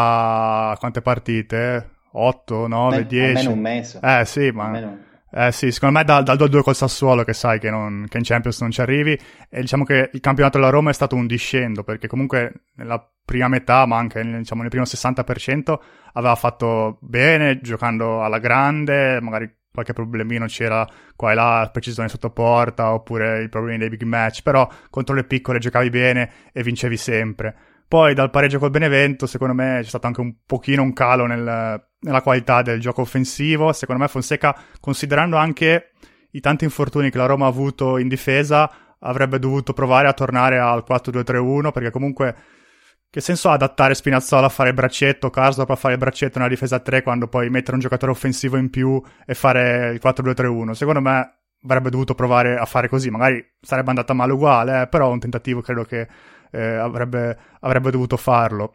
da quante partite? otto, nove, dieci? Almeno un mese. Eh sì, ma... Almeno... Eh sì, secondo me dal, dal due a due col Sassuolo che sai che, non, che in Champions non ci arrivi, e diciamo che il campionato della Roma è stato un discendo, perché comunque nella prima metà, ma anche diciamo nel primo sessanta per cento aveva fatto bene, giocando alla grande, magari qualche problemino c'era qua e là, precisione sotto porta, oppure i problemi dei big match, però contro le piccole giocavi bene e vincevi sempre. Poi dal pareggio col Benevento, secondo me c'è stato anche un pochino un calo nel, nella qualità del gioco offensivo. Secondo me Fonseca, considerando anche i tanti infortuni che la Roma ha avuto in difesa, avrebbe dovuto provare a tornare al quattro due tre uno, perché comunque che senso ha adattare Spinazzola a fare il braccetto, Karsdorp a fare il braccetto nella difesa a tre, quando poi mettere un giocatore offensivo in più e fare il quattro due tre uno? Secondo me avrebbe dovuto provare a fare così, magari sarebbe andata male uguale, eh, però un tentativo credo che eh, avrebbe, avrebbe dovuto farlo.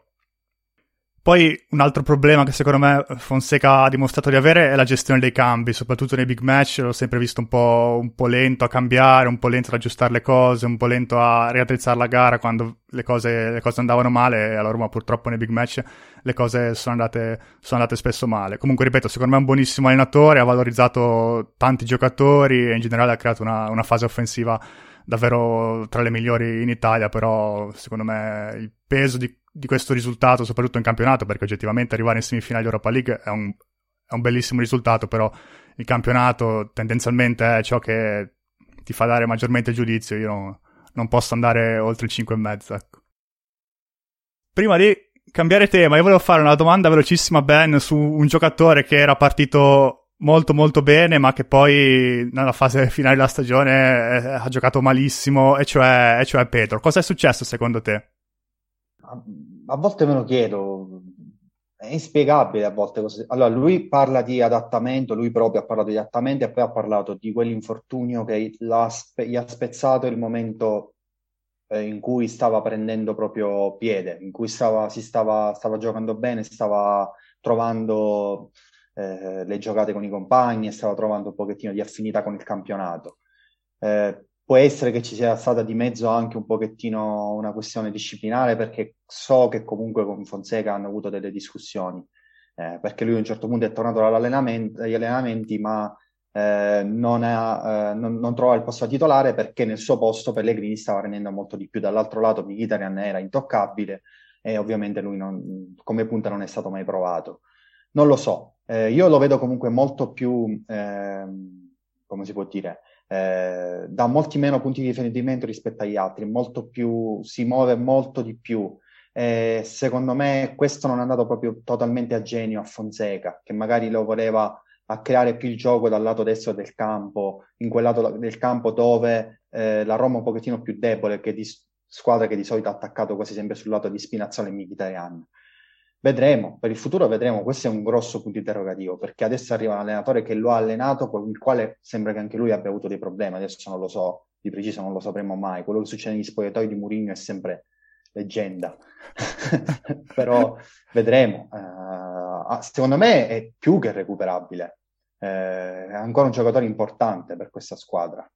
Poi un altro problema che secondo me Fonseca ha dimostrato di avere è la gestione dei cambi, soprattutto nei big match. L'ho sempre visto un po', un po' lento a cambiare, un po' lento ad aggiustare le cose, un po' lento a riaddrizzare la gara quando le cose, le cose andavano male, e alla Roma purtroppo nei big match le cose sono andate, sono andate spesso male. Comunque ripeto, secondo me è un buonissimo allenatore, ha valorizzato tanti giocatori e in generale ha creato una, una fase offensiva davvero tra le migliori in Italia, però secondo me il peso di di questo risultato, soprattutto in campionato, perché oggettivamente arrivare in semifinale Europa League è un, è un bellissimo risultato, però il campionato tendenzialmente è ciò che ti fa dare maggiormente giudizio. Io non, non posso andare oltre il cinque e mezzo, ecco. Prima di cambiare tema, io volevo fare una domanda velocissima a Ben su un giocatore che era partito molto molto bene, ma che poi nella fase finale della stagione eh, ha giocato malissimo, e cioè, e cioè Pedro. Cosa è successo secondo te? A volte me lo chiedo, è inspiegabile a volte. Così. Allora, lui parla di adattamento, lui proprio ha parlato di adattamento e poi ha parlato di quell'infortunio che l'ha, gli ha spezzato il momento eh, in cui stava prendendo proprio piede, in cui stava, si stava, stava giocando bene, stava trovando eh, le giocate con i compagni e stava trovando un pochettino di affinità con il campionato. Eh, Può essere che ci sia stata di mezzo anche un pochettino una questione disciplinare, perché so che comunque con Fonseca hanno avuto delle discussioni, eh, perché lui a un certo punto è tornato agli allenamenti, ma eh, non, ha, eh, non, non trova il posto da titolare perché nel suo posto Pellegrini stava rendendo molto di più. Dall'altro lato Mkhitaryan era intoccabile e ovviamente lui non, come punta non è stato mai provato. Non lo so, eh, io lo vedo comunque molto più, eh, come si può dire, eh, da molti meno punti di riferimento rispetto agli altri, molto più, si muove molto di più. Eh, secondo me questo non è andato proprio totalmente a genio a Fonseca, che magari lo voleva a creare più il gioco dal lato destro del campo, in quel lato del campo dove eh, la Roma è un pochettino più debole, che di squadra che di solito ha attaccato quasi sempre sul lato di Spinazzola e Mkhitaryan. Vedremo, per il futuro vedremo, questo è un grosso punto interrogativo, perché adesso arriva un allenatore che lo ha allenato, con il quale sembra che anche lui abbia avuto dei problemi, adesso non lo so, di preciso non lo sapremo mai, quello che succede negli spogliatoi di Mourinho è sempre leggenda, però vedremo. Uh, secondo me è più che recuperabile, uh, è ancora un giocatore importante per questa squadra.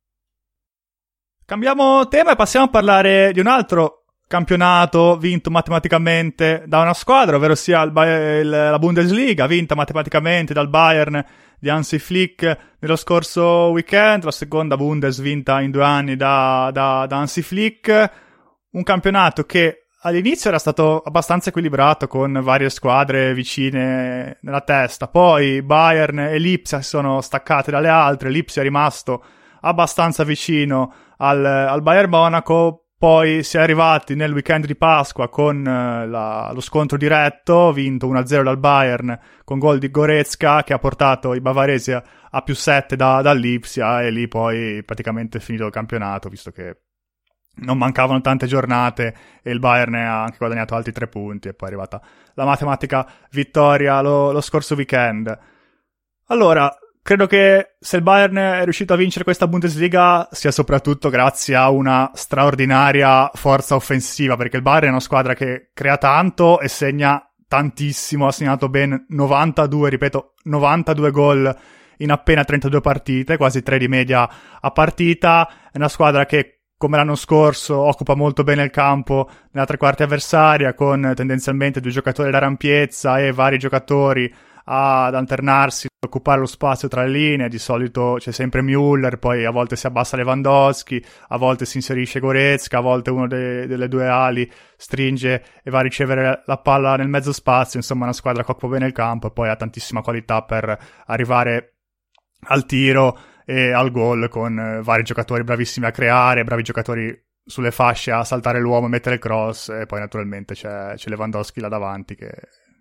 Cambiamo tema e passiamo a parlare di un altro campionato vinto matematicamente da una squadra, ovvero sia il, il, la Bundesliga, vinta matematicamente dal Bayern di Hansi Flick nello scorso weekend, la seconda Bundes vinta in due anni da, da, da Hansi Flick, un campionato che all'inizio era stato abbastanza equilibrato con varie squadre vicine nella testa, poi Bayern e Lipsia si sono staccate dalle altre, Lipsia è rimasto abbastanza vicino al, al Bayern Monaco, poi si è arrivati nel weekend di Pasqua con uh, la, lo scontro diretto, vinto uno a zero dal Bayern con gol di Goretzka che ha portato i bavaresi a, a più sette da, dall'Ipsia, e lì poi praticamente è finito il campionato, visto che non mancavano tante giornate e il Bayern ha anche guadagnato altri tre punti e poi è arrivata la matematica vittoria lo, lo scorso weekend. Allora, credo che se il Bayern è riuscito a vincere questa Bundesliga sia soprattutto grazie a una straordinaria forza offensiva, perché il Bayern è una squadra che crea tanto e segna tantissimo, ha segnato ben novantadue, ripeto, novantadue gol in appena trentadue partite, quasi tre di media a partita. È una squadra che, come l'anno scorso, occupa molto bene il campo nella tre quarti avversaria, con tendenzialmente due giocatori da rampiezza e vari giocatori ad alternarsi, ad occupare lo spazio tra le linee. Di solito c'è sempre Müller, poi a volte si abbassa Lewandowski, a volte si inserisce Goretzka, a volte uno de- delle due ali stringe e va a ricevere la palla nel mezzo spazio. Insomma, una squadra che occupa bene il campo e poi ha tantissima qualità per arrivare al tiro e al gol, con eh, vari giocatori bravissimi a creare, bravi giocatori sulle fasce a saltare l'uomo e mettere il cross, e poi naturalmente c'è, c'è Lewandowski là davanti che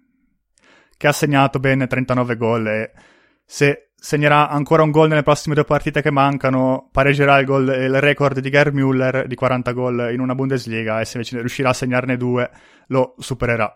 che ha segnato ben trentanove gol, e se segnerà ancora un gol nelle prossime due partite che mancano pareggerà il, gol, il record di Gerd Müller di quaranta gol in una Bundesliga, e se invece riuscirà a segnarne due lo supererà.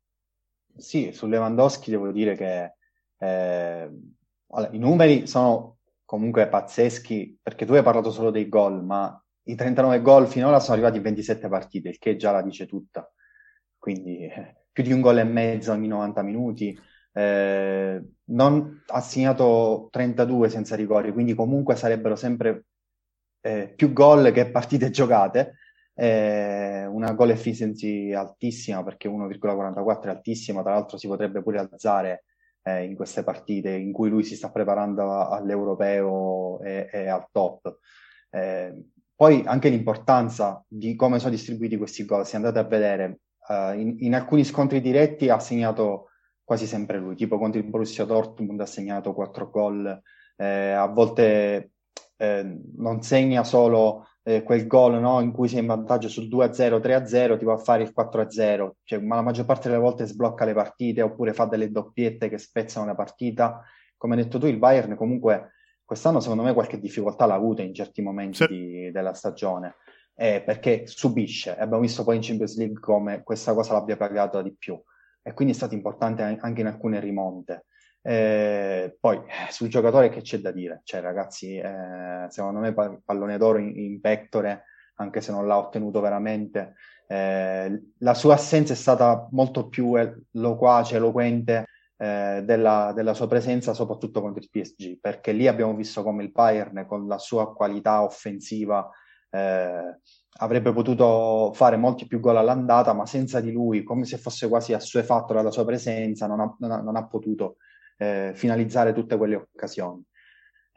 Sì, su Lewandowski devo dire che eh, allora, i numeri sono comunque pazzeschi, perché tu hai parlato solo dei gol, ma i trentanove gol finora sono arrivati in ventisette partite, il che già la dice tutta, quindi eh, più di un gol e mezzo ogni novanta minuti, eh, non, ha segnato trentadue senza rigori, quindi comunque sarebbero sempre eh, più gol che partite giocate, eh, una goal efficiency altissima, perché uno virgola quarantaquattro è altissima, tra l'altro si potrebbe pure alzare eh, in queste partite in cui lui si sta preparando a, all'europeo e, e al top. Eh, poi anche l'importanza di come sono distribuiti questi gol, se andate a vedere, Uh, in, in alcuni scontri diretti ha segnato quasi sempre lui, tipo contro il Borussia Dortmund ha segnato quattro gol, eh, a volte eh, non segna solo eh, quel gol, no, in cui si è in vantaggio sul due a zero, tre a zero, ti va a fare il quattro a zero, cioè, ma la maggior parte delle volte sblocca le partite oppure fa delle doppiette che spezzano la partita. Come hai detto tu, il Bayern comunque quest'anno secondo me qualche difficoltà l'ha avuta in certi momenti sì. di, della stagione. Eh, perché subisce, abbiamo visto poi in Champions League come questa cosa l'abbia pagata di più, e quindi è stato importante anche in alcune rimonte. Eh, poi eh, sul giocatore che c'è da dire, cioè ragazzi, eh, secondo me pallone d'oro in, in pectore, anche se non l'ha ottenuto veramente, eh, la sua assenza è stata molto più loquace, eloquente eh, della, della sua presenza, soprattutto contro il P S G, perché lì abbiamo visto come il Bayern, con la sua qualità offensiva, Eh, avrebbe potuto fare molti più gol all'andata, ma senza di lui, come se fosse quasi assuefatto dalla sua presenza, non ha, non ha, non ha potuto eh, finalizzare tutte quelle occasioni.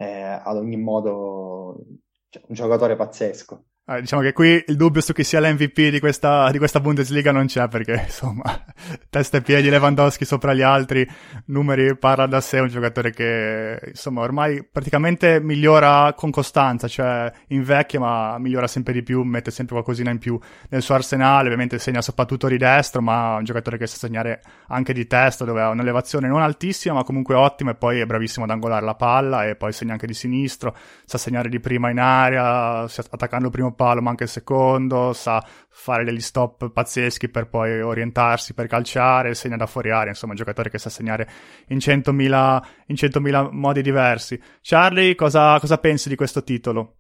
eh, ad ogni modo, cioè, un giocatore pazzesco. Eh, diciamo che qui il dubbio su chi sia l'M V P di questa, di questa Bundesliga non c'è, perché insomma testa e piedi Lewandowski sopra gli altri, numeri parla da sé, un giocatore che insomma ormai praticamente migliora con costanza, cioè invecchia ma migliora sempre di più, mette sempre qualcosina in più nel suo arsenale, ovviamente segna soprattutto di destro, ma un giocatore che sa segnare anche di testa, dove ha un'elevazione non altissima ma comunque ottima, e poi è bravissimo ad angolare la palla, e poi segna anche di sinistro, sa segnare di prima in area, attaccando il primo palo ma anche il secondo, sa fare degli stop pazzeschi per poi orientarsi per calciare, segna da fuori area, insomma un giocatore che sa segnare in centomila, in centomila modi diversi. Charlie, cosa, cosa pensi di questo titolo?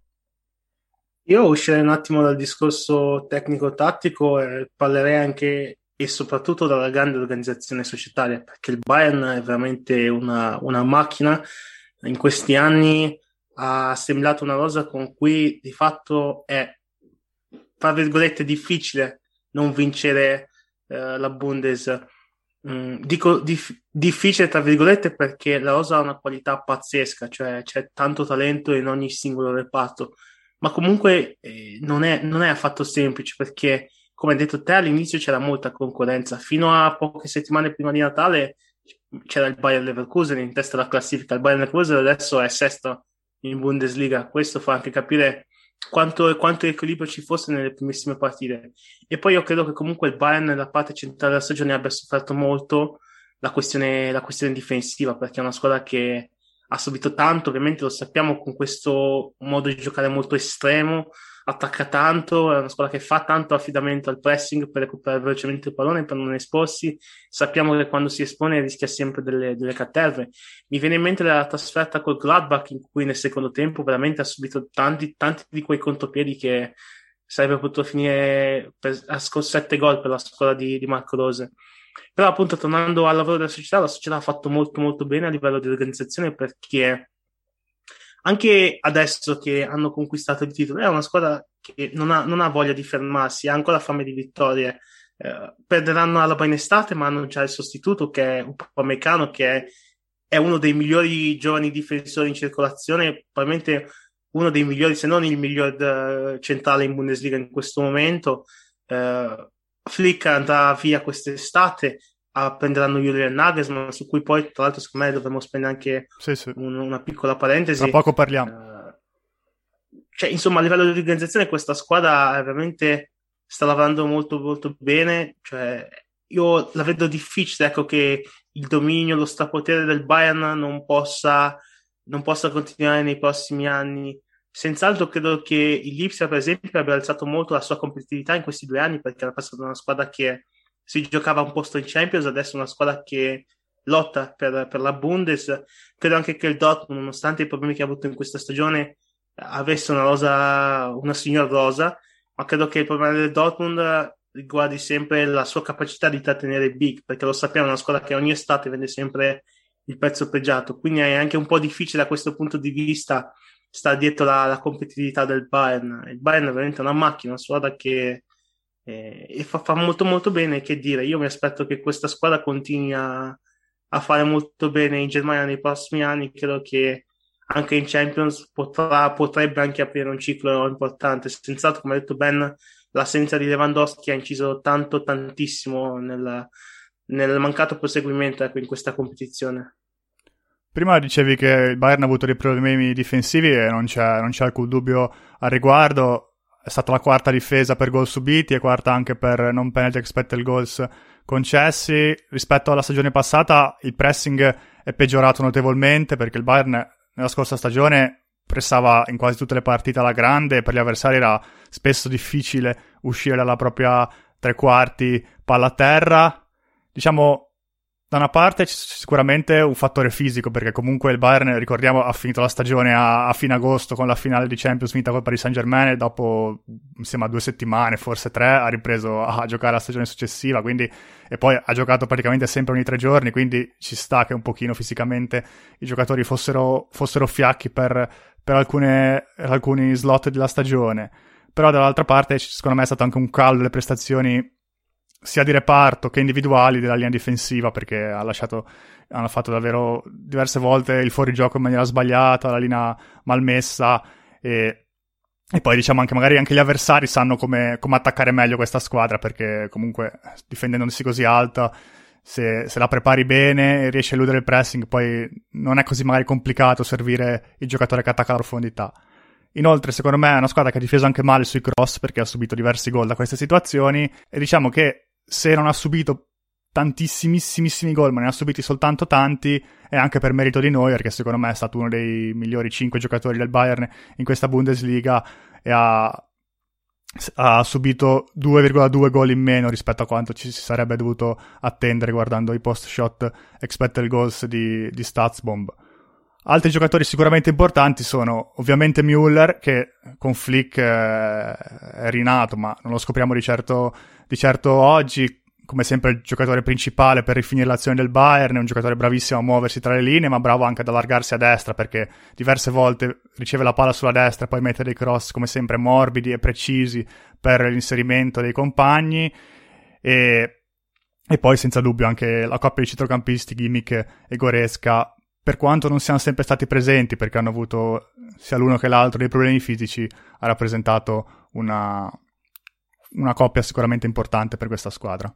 Io uscirei un attimo dal discorso tecnico-tattico e parlerei anche e soprattutto dalla grande organizzazione societaria, perché il Bayern è veramente una, una macchina. In questi anni ha assemblato una rosa con cui di fatto è, tra virgolette, difficile non vincere eh, la Bundes. Mm, dico dif- difficile tra virgolette perché la rosa ha una qualità pazzesca, cioè c'è tanto talento in ogni singolo reparto, ma comunque eh, non è, non è affatto semplice, perché come hai detto te all'inizio c'era molta concorrenza. Fino a poche settimane prima di Natale c'era il Bayer Leverkusen in testa alla classifica. Il Bayer Leverkusen adesso è sesto in Bundesliga. Questo fa anche capire quanto, quanto equilibrio ci fosse nelle primissime partite. E poi io credo che comunque il Bayern nella parte centrale della stagione abbia sofferto molto la questione, la questione difensiva, perché è una squadra che ha subito tanto, ovviamente lo sappiamo, con questo modo di giocare molto estremo, attacca tanto, è una squadra che fa tanto affidamento al pressing per recuperare velocemente il pallone, per non esporsi. Sappiamo che quando si espone rischia sempre delle, delle caterve. Mi viene in mente la trasferta col Gladbach, in cui nel secondo tempo veramente ha subito tanti, tanti di quei contropiedi che sarebbe potuto finire per, a sette gol per la squadra di, di Marco Rose. Però appunto, tornando al lavoro della società, la società ha fatto molto molto bene a livello di organizzazione, perché anche adesso che hanno conquistato il titolo è una squadra che non ha, non ha voglia di fermarsi, ha ancora fame di vittorie. Eh, perderanno Alaba in estate, ma hanno già il sostituto, che è Upamecano, che è, è uno dei migliori giovani difensori in circolazione, probabilmente uno dei migliori, se non il miglior uh, centrale in Bundesliga in questo momento. Uh, Flick andrà via quest'estate, a prenderanno Julian Nagelsmann, su cui poi tra l'altro secondo me dovremmo spendere anche sì, sì. Un, una piccola parentesi. Tra poco parliamo. Uh, cioè, insomma, a livello di organizzazione questa squadra veramente sta lavorando molto molto bene. Cioè, io la vedo difficile, ecco, che il dominio, lo strapotere del Bayern non possa, non possa continuare nei prossimi anni. Senz'altro credo che il Lipsia, per esempio, abbia alzato molto la sua competitività in questi due anni, perché era passata da una squadra che si giocava un posto in Champions, adesso è una squadra che lotta per, per la Bundes. Credo anche che il Dortmund, nonostante i problemi che ha avuto in questa stagione, avesse una rosa, una signor rosa, ma credo che il problema del Dortmund riguardi sempre la sua capacità di trattenere i big, perché lo sappiamo, è una squadra che ogni estate vende sempre il pezzo pregiato, quindi è anche un po' difficile da questo punto di vista sta dietro la, la competitività del Bayern. Il Bayern è veramente una macchina, una squadra che eh, e fa, fa molto molto bene. Che dire, io mi aspetto che questa squadra continui a, a fare molto bene in Germania nei prossimi anni. Credo che anche in Champions potrà, potrebbe anche aprire un ciclo importante. Senz'altro, come ha detto Ben, l'assenza di Lewandowski ha inciso tanto tantissimo nel, nel mancato proseguimento, ecco, in questa competizione. Prima dicevi che il Bayern ha avuto dei problemi difensivi e non c'è, non c'è alcun dubbio al riguardo. È stata la quarta difesa per gol subiti e quarta anche per non penalty expected goals concessi. Rispetto alla stagione passata il pressing è peggiorato notevolmente, perché il Bayern nella scorsa stagione pressava in quasi tutte le partite alla grande e per gli avversari era spesso difficile uscire dalla propria tre quarti palla a terra. Diciamo, da una parte c'è sicuramente un fattore fisico, perché comunque il Bayern, ricordiamo, ha finito la stagione a, a fine agosto con la finale di Champions finita col Paris Saint-Germain, e dopo, mi sembra, due settimane, forse tre, ha ripreso a giocare la stagione successiva, quindi, e poi ha giocato praticamente sempre ogni tre giorni, quindi ci sta che un pochino fisicamente i giocatori fossero, fossero fiacchi per, per, alcune, per alcuni slot della stagione. Però dall'altra parte secondo me è stato anche un calo delle prestazioni sia di reparto che individuali della linea difensiva, perché ha lasciato, hanno fatto davvero diverse volte il fuorigioco in maniera sbagliata, la linea malmessa, e, e poi diciamo anche magari anche gli avversari sanno come, come attaccare meglio questa squadra, perché comunque difendendosi così alta, se, se la prepari bene e riesci a eludere il pressing, poi non è così magari complicato servire il giocatore che attacca la profondità. Inoltre, secondo me, è una squadra che ha difeso anche male sui cross, perché ha subito diversi gol da queste situazioni, e diciamo che se non ha subito tantissimissimi gol, ma ne ha subiti soltanto tanti, è anche per merito di noi, perché secondo me è stato uno dei migliori cinque giocatori del Bayern in questa Bundesliga e ha, ha subito due virgola due gol in meno rispetto a quanto ci si sarebbe dovuto attendere guardando i post-shot expected goals di, di StatsBomb. Altri giocatori sicuramente importanti sono ovviamente Müller, che con Flick eh, è rinato, ma non lo scopriamo di certo, di certo oggi, come sempre il giocatore principale per rifinire l'azione del Bayern, è un giocatore bravissimo a muoversi tra le linee, ma bravo anche ad allargarsi a destra, perché diverse volte riceve la palla sulla destra e poi mette dei cross come sempre morbidi e precisi per l'inserimento dei compagni, e, e poi senza dubbio anche la coppia di centrocampisti Kimmich e Goretzka, per quanto non siano sempre stati presenti, perché hanno avuto sia l'uno che l'altro dei problemi fisici, ha rappresentato una, una coppia sicuramente importante per questa squadra.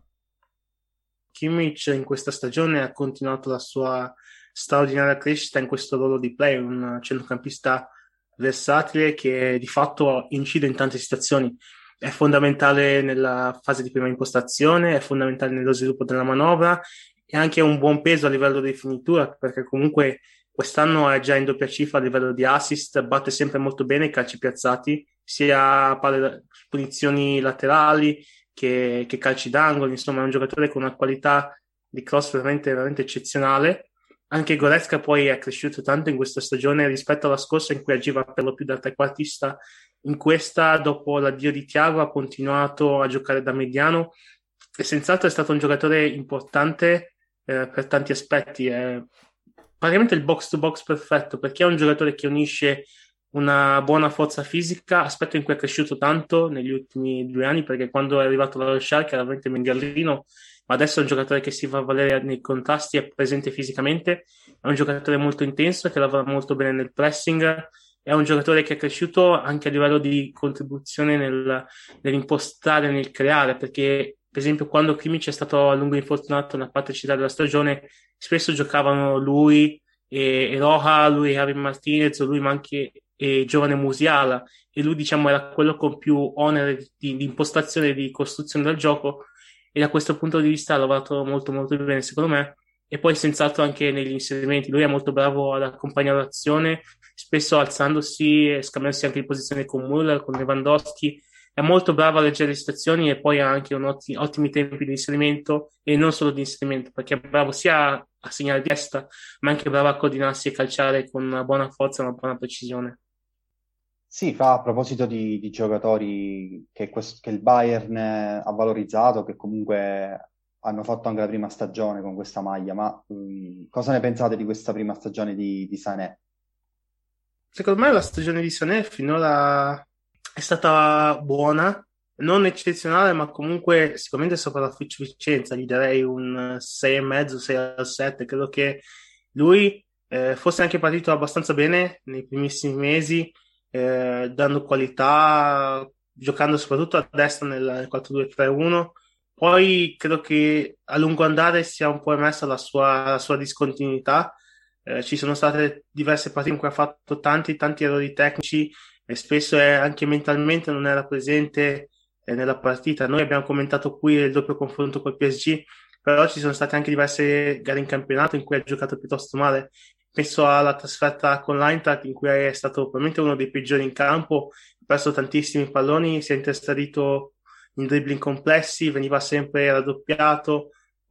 Kimmich in questa stagione ha continuato la sua straordinaria crescita in questo ruolo di play, un centrocampista versatile che di fatto incide in tante situazioni. È fondamentale nella fase di prima impostazione, è fondamentale nello sviluppo della manovra, e anche un buon peso a livello di finitura, perché comunque quest'anno è già in doppia cifra a livello di assist, batte sempre molto bene i calci piazzati, sia palle, punizioni laterali che, che calci d'angolo. Insomma è un giocatore con una qualità di cross veramente, veramente eccezionale. Anche Goretzka poi è cresciuto tanto in questa stagione rispetto alla scorsa, in cui agiva per lo più da trequartista. In questa, dopo l'addio di Thiago, ha continuato a giocare da mediano e senz'altro è stato un giocatore importante Eh, per tanti aspetti. È praticamente il box to box perfetto, perché è un giocatore che unisce una buona forza fisica, aspetto in cui è cresciuto tanto negli ultimi due anni, perché quando è arrivato dallo Schalke era veramente mingherlino, ma adesso è un giocatore che si fa valere nei contrasti, è presente fisicamente, è un giocatore molto intenso che lavora molto bene nel pressing, è un giocatore che è cresciuto anche a livello di contribuzione nel, nell'impostare, nel creare, perché per esempio quando Kimmich è stato a lungo infortunato nella parte centrale della stagione, spesso giocavano lui e, e Roja, lui e Javi Martinez, lui ma anche e giovane Musiala, e lui diciamo era quello con più onere di, di impostazione e di costruzione del gioco, e da questo punto di vista ha lavorato molto molto bene secondo me. E poi senz'altro anche negli inserimenti, lui è molto bravo ad accompagnare l'azione, spesso alzandosi e scambiandosi anche di posizione con Müller, con Lewandowski. È molto bravo a leggere le situazioni e poi ha anche un otti, ottimi tempi di inserimento, e non solo di inserimento, perché è bravo sia a segnare di testa, ma anche bravo a coordinarsi e calciare con una buona forza e una buona precisione. Sì, fa a proposito di, di giocatori che, quest- che il Bayern eh, ha valorizzato, che comunque hanno fatto anche la prima stagione con questa maglia, ma mh, cosa ne pensate di questa prima stagione di, di Sané? Secondo me la stagione di Sané finora è stata buona, non eccezionale, ma comunque sicuramente sopra la sufficienza. Gli darei un sei e mezzo, sei a sette. Credo che lui eh, fosse anche partito abbastanza bene nei primissimi mesi, eh, dando qualità, giocando soprattutto a destra nel quattro due tre uno. Poi credo che a lungo andare sia un po' emersa la sua, la sua discontinuità. Eh, ci sono state diverse partite in cui ha fatto tanti, tanti errori tecnici, e spesso è anche mentalmente non era presente eh, nella partita. Noi abbiamo commentato qui il doppio confronto col P S G, però ci sono state anche diverse gare in campionato in cui ha giocato piuttosto male. Penso alla trasferta con l'Eintracht, in cui è stato probabilmente uno dei peggiori in campo, ha perso tantissimi palloni, si è intestardito in dribbling complessi, veniva sempre raddoppiato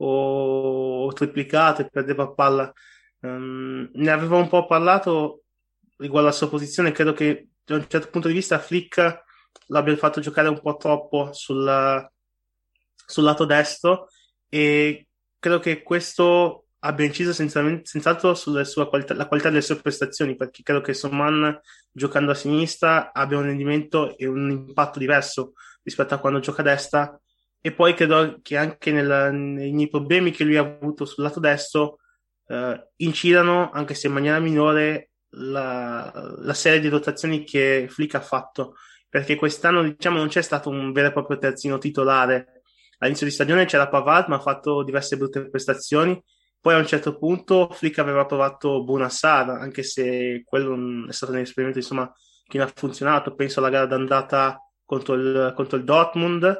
o, o triplicato e perdeva palla. Um, ne avevo un po' parlato riguardo alla sua posizione. Credo che da un certo punto di vista Flick l'abbia fatto giocare un po' troppo sul, sul lato destro, e credo che questo abbia inciso senz'altro sulla sua qualità, la qualità delle sue prestazioni, perché credo che Coman giocando a sinistra abbia un rendimento e un impatto diverso rispetto a quando gioca a destra, e poi credo che anche nel- nei problemi che lui ha avuto sul lato destro eh, incidano, anche se in maniera minore, la, la serie di rotazioni che Flick ha fatto, perché quest'anno diciamo non c'è stato un vero e proprio terzino titolare. All'inizio di stagione c'era Pavard, ma ha fatto diverse brutte prestazioni. Poi a un certo punto Flick aveva provato Bunassar, anche se quello non è stato un esperimento insomma, che non ha funzionato. Penso alla gara d'andata contro il, contro il Dortmund.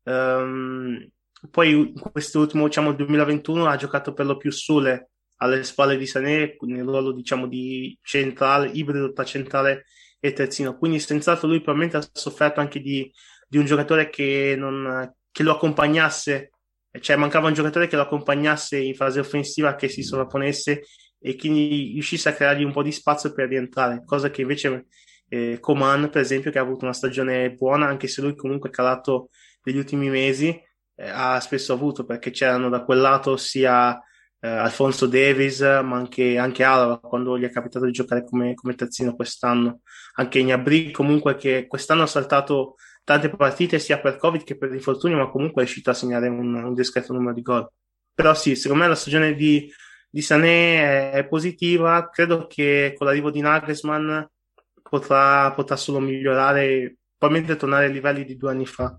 Ehm, Poi in quest'ultimo, diciamo, duemilaventuno ha giocato per lo più Sule alle spalle di Sané nel ruolo, diciamo, di centrale, ibrido tra centrale e terzino. Quindi senz'altro lui probabilmente ha sofferto anche di, di un giocatore che, non, che lo accompagnasse, cioè mancava un giocatore che lo accompagnasse in fase offensiva, che si sovrapponesse e quindi riuscisse a creargli un po' di spazio per rientrare, cosa che invece eh, Coman, per esempio, che ha avuto una stagione buona, anche se lui comunque è calato negli ultimi mesi, eh, ha spesso avuto, perché c'erano da quel lato sia eh, Alfonso Davies, ma anche, anche Alaba, quando gli è capitato di giocare come, come terzino quest'anno. Anche Gnabry, comunque, che quest'anno ha saltato tante partite sia per Covid che per infortunio, ma comunque è riuscito a segnare un, un discreto numero di gol. Però sì, secondo me la stagione di, di Sané è, è positiva. Credo che con l'arrivo di Nagelsmann potrà, potrà solo migliorare e probabilmente tornare ai livelli di due anni fa.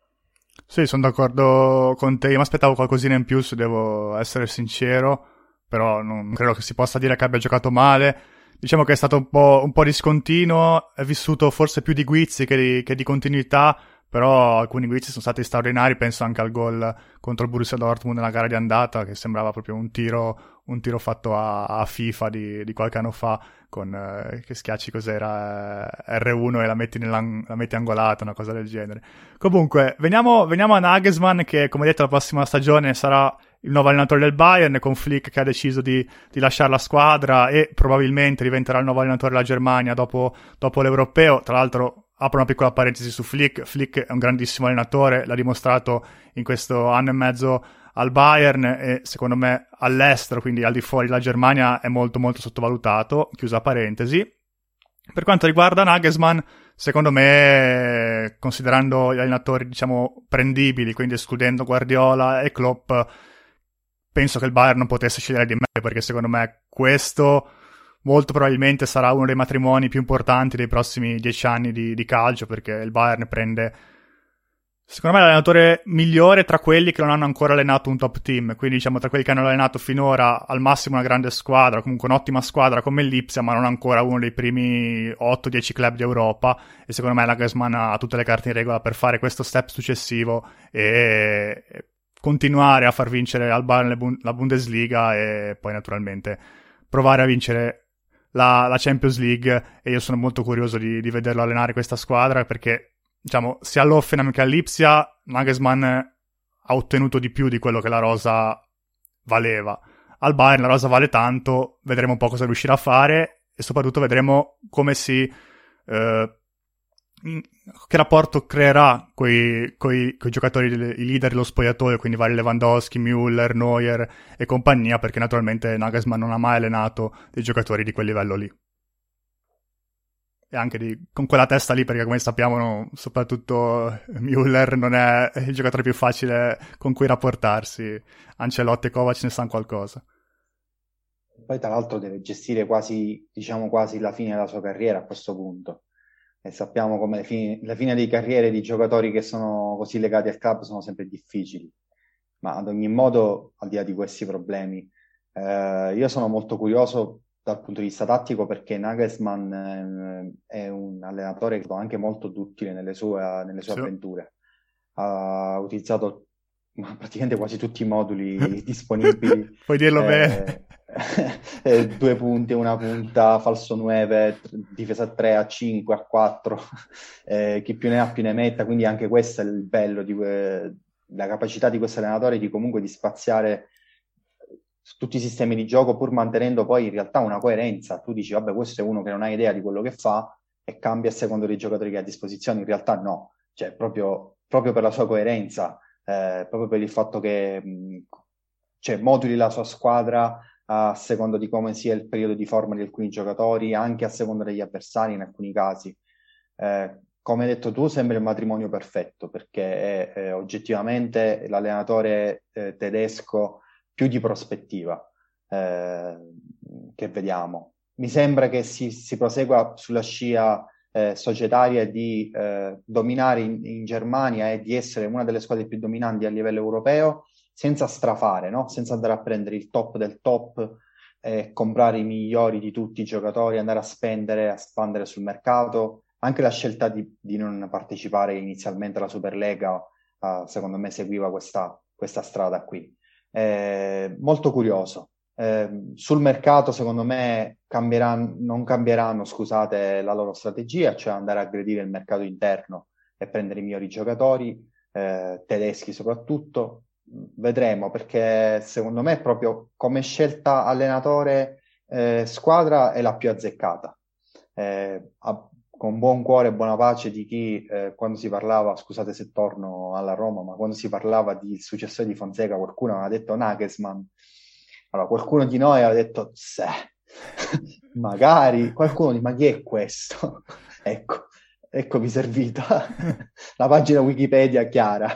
Sì, sono d'accordo con te. Io mi aspettavo qualcosina in più, se devo essere sincero, però non credo che si possa dire che abbia giocato male. Diciamo che è stato un po', un po' discontinuo, è vissuto forse più di guizzi che di, che di continuità, però alcuni guizzi sono stati straordinari. Penso anche al gol contro il Borussia Dortmund nella gara di andata, che sembrava proprio un tiro, un tiro fatto a, a FIFA di, di qualche anno fa, con eh, che schiacci cos'era eh, erre uno e la metti, la metti angolata, una cosa del genere. Comunque, veniamo, veniamo a Nagelsmann, che come detto la prossima stagione sarà il nuovo allenatore del Bayern, con Flick che ha deciso di, di lasciare la squadra e probabilmente diventerà il nuovo allenatore della Germania dopo, dopo l'Europeo. Tra l'altro, apro una piccola parentesi su Flick. Flick è un grandissimo allenatore, l'ha dimostrato in questo anno e mezzo al Bayern e secondo me all'estero, quindi al di fuori della Germania, è molto molto sottovalutato, chiusa parentesi. Per quanto riguarda Nagelsmann, secondo me, considerando gli allenatori, diciamo, prendibili, quindi escludendo Guardiola e Klopp, penso che il Bayern non potesse scegliere di meglio, perché secondo me questo molto probabilmente sarà uno dei matrimoni più importanti dei prossimi dieci anni di, di calcio, perché il Bayern prende, secondo me, l'allenatore migliore tra quelli che non hanno ancora allenato un top team, quindi diciamo tra quelli che hanno allenato finora al massimo una grande squadra, comunque un'ottima squadra come il Lipsia, ma non ancora uno dei primi otto dieci club d'Europa, e secondo me Nagelsmann ha tutte le carte in regola per fare questo step successivo e continuare a far vincere al Bayern la Bundesliga e poi naturalmente provare a vincere la, la Champions League. E io sono molto curioso di, di vederlo allenare questa squadra, perché diciamo sia all'Hoffenheim che all'Ipsia Nagelsmann ha ottenuto di più di quello che la rosa valeva. Al Bayern la rosa vale tanto, vedremo un po' cosa riuscirà a fare e soprattutto vedremo come si eh, che rapporto creerà coi, coi, coi giocatori, i leader dello spogliatoio, quindi vari Lewandowski, Müller, Neuer e compagnia, perché naturalmente Nagelsmann non ha mai allenato dei giocatori di quel livello lì. E anche di, con quella testa lì, perché come sappiamo no, soprattutto Müller non è il giocatore più facile con cui rapportarsi. Ancelotti e Kovac ne sanno qualcosa. Poi tra l'altro deve gestire quasi, diciamo quasi la fine della sua carriera a questo punto. E sappiamo come le fine, le fine di carriere di giocatori che sono così legati al club sono sempre difficili. Ma ad ogni modo, al di là di questi problemi, eh, io sono molto curioso dal punto di vista tattico, perché Nagelsmann eh, è un allenatore che è anche molto duttile nelle sue, nelle sue Sì. avventure. Ha utilizzato praticamente quasi tutti i moduli disponibili. Puoi dirlo eh, bene. eh, due punti, una punta, falso nove, difesa a tre, a cinque, a quattro, eh, chi più ne ha più ne metta. Quindi anche questo è il bello di que- la capacità di questo allenatore di comunque di spaziare su tutti i sistemi di gioco, pur mantenendo poi in realtà una coerenza. Tu dici, vabbè, questo è uno che non ha idea di quello che fa e cambia a secondo dei giocatori che ha a disposizione. In realtà no, cioè proprio, proprio per la sua coerenza, eh, proprio per il fatto che mh, cioè, moduli la sua squadra a seconda di come sia il periodo di forma di alcuni giocatori, anche a seconda degli avversari in alcuni casi. Eh, come hai detto tu, sembra il matrimonio perfetto, perché è, è oggettivamente l'allenatore eh, tedesco più di prospettiva eh, che vediamo. Mi sembra che si, si prosegua sulla scia eh, societaria di eh, dominare in, in Germania e di essere una delle squadre più dominanti a livello europeo, senza strafare, no? Senza andare a prendere il top del top, eh, comprare i migliori di tutti i giocatori, andare a spendere, a spandere sul mercato. Anche la scelta di, di non partecipare inizialmente alla Superlega, uh, secondo me, seguiva questa, questa strada qui. Eh, molto curioso. Eh, sul mercato, secondo me, cambieranno, non cambieranno, scusate, la loro strategia, cioè andare a aggredire il mercato interno e prendere i migliori giocatori, eh, tedeschi soprattutto. Vedremo, perché secondo me proprio come scelta allenatore eh, squadra è la più azzeccata. Eh, a, con buon cuore e buona pace di chi, eh, quando si parlava, scusate se torno alla Roma, ma quando si parlava di successore di Fonseca, qualcuno aveva detto Nagelsmann. Allora, qualcuno di noi aveva detto, sì, magari, qualcuno di, ma chi è questo? Ecco, eccovi servita la pagina Wikipedia chiara.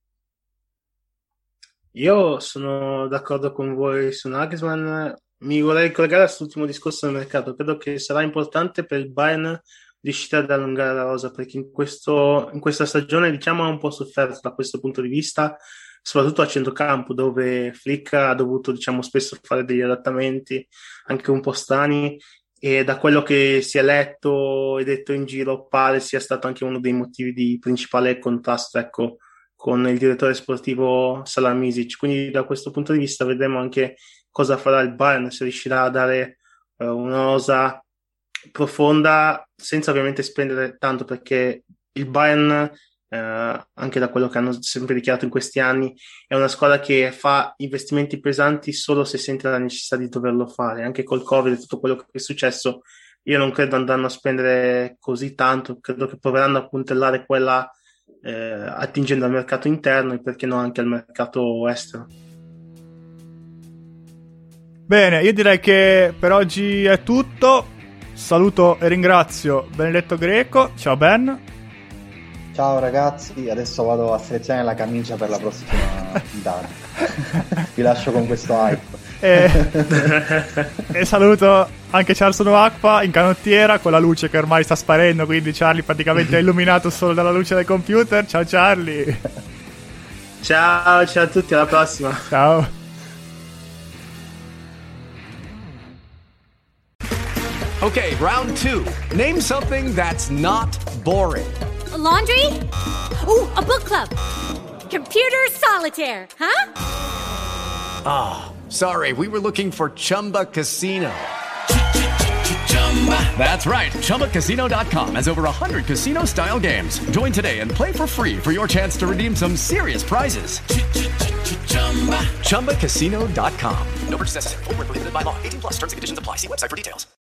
Io sono d'accordo con voi su Nagelsmann. Mi vorrei collegare a quest'ultimo discorso del mercato. Credo che sarà importante per il Bayern riuscire ad allungare la rosa, perché in, questo, in questa stagione, diciamo, ha un po' sofferto da questo punto di vista, soprattutto a centrocampo, dove Flick ha dovuto, diciamo, spesso fare degli adattamenti anche un po' strani, e da quello che si è letto e detto in giro pare sia stato anche uno dei motivi di principale contrasto, ecco, con il direttore sportivo Salihamidzic. Quindi da questo punto di vista vedremo anche cosa farà il Bayern, se riuscirà a dare uh, una rosa profonda senza ovviamente spendere tanto, perché il Bayern, eh, anche da quello che hanno sempre dichiarato in questi anni, è una squadra che fa investimenti pesanti solo se sente la necessità di doverlo fare. Anche col Covid e tutto quello che è successo, io non credo andranno a spendere così tanto, credo che proveranno a puntellare quella eh, attingendo al mercato interno e perché no anche al mercato estero. Bene, io direi che per oggi è tutto. Saluto e ringrazio Benedetto Greco. Ciao Ben. Ciao ragazzi, adesso vado a selezionare la camicia per la prossima puntata. Vi lascio con questo hype. E, e saluto anche Charles Noakpa in canottiera, con la luce che ormai sta sparendo, quindi Charlie praticamente è illuminato solo dalla luce del computer. Ciao Charlie. Ciao, ciao a tutti, alla prossima. Ciao. Okay, round two. Name something that's not boring. A laundry? Ooh, a book club. Computer solitaire, huh? Ah, oh, sorry, we were looking for Chumba Casino. That's right, Chumba Casino dot com has over one hundred casino-style games. Join today and play for free for your chance to redeem some serious prizes. Chumba Casino dot com. No purchase necessary. Void where prohibited by law. eighteen plus terms and conditions apply. See website for details.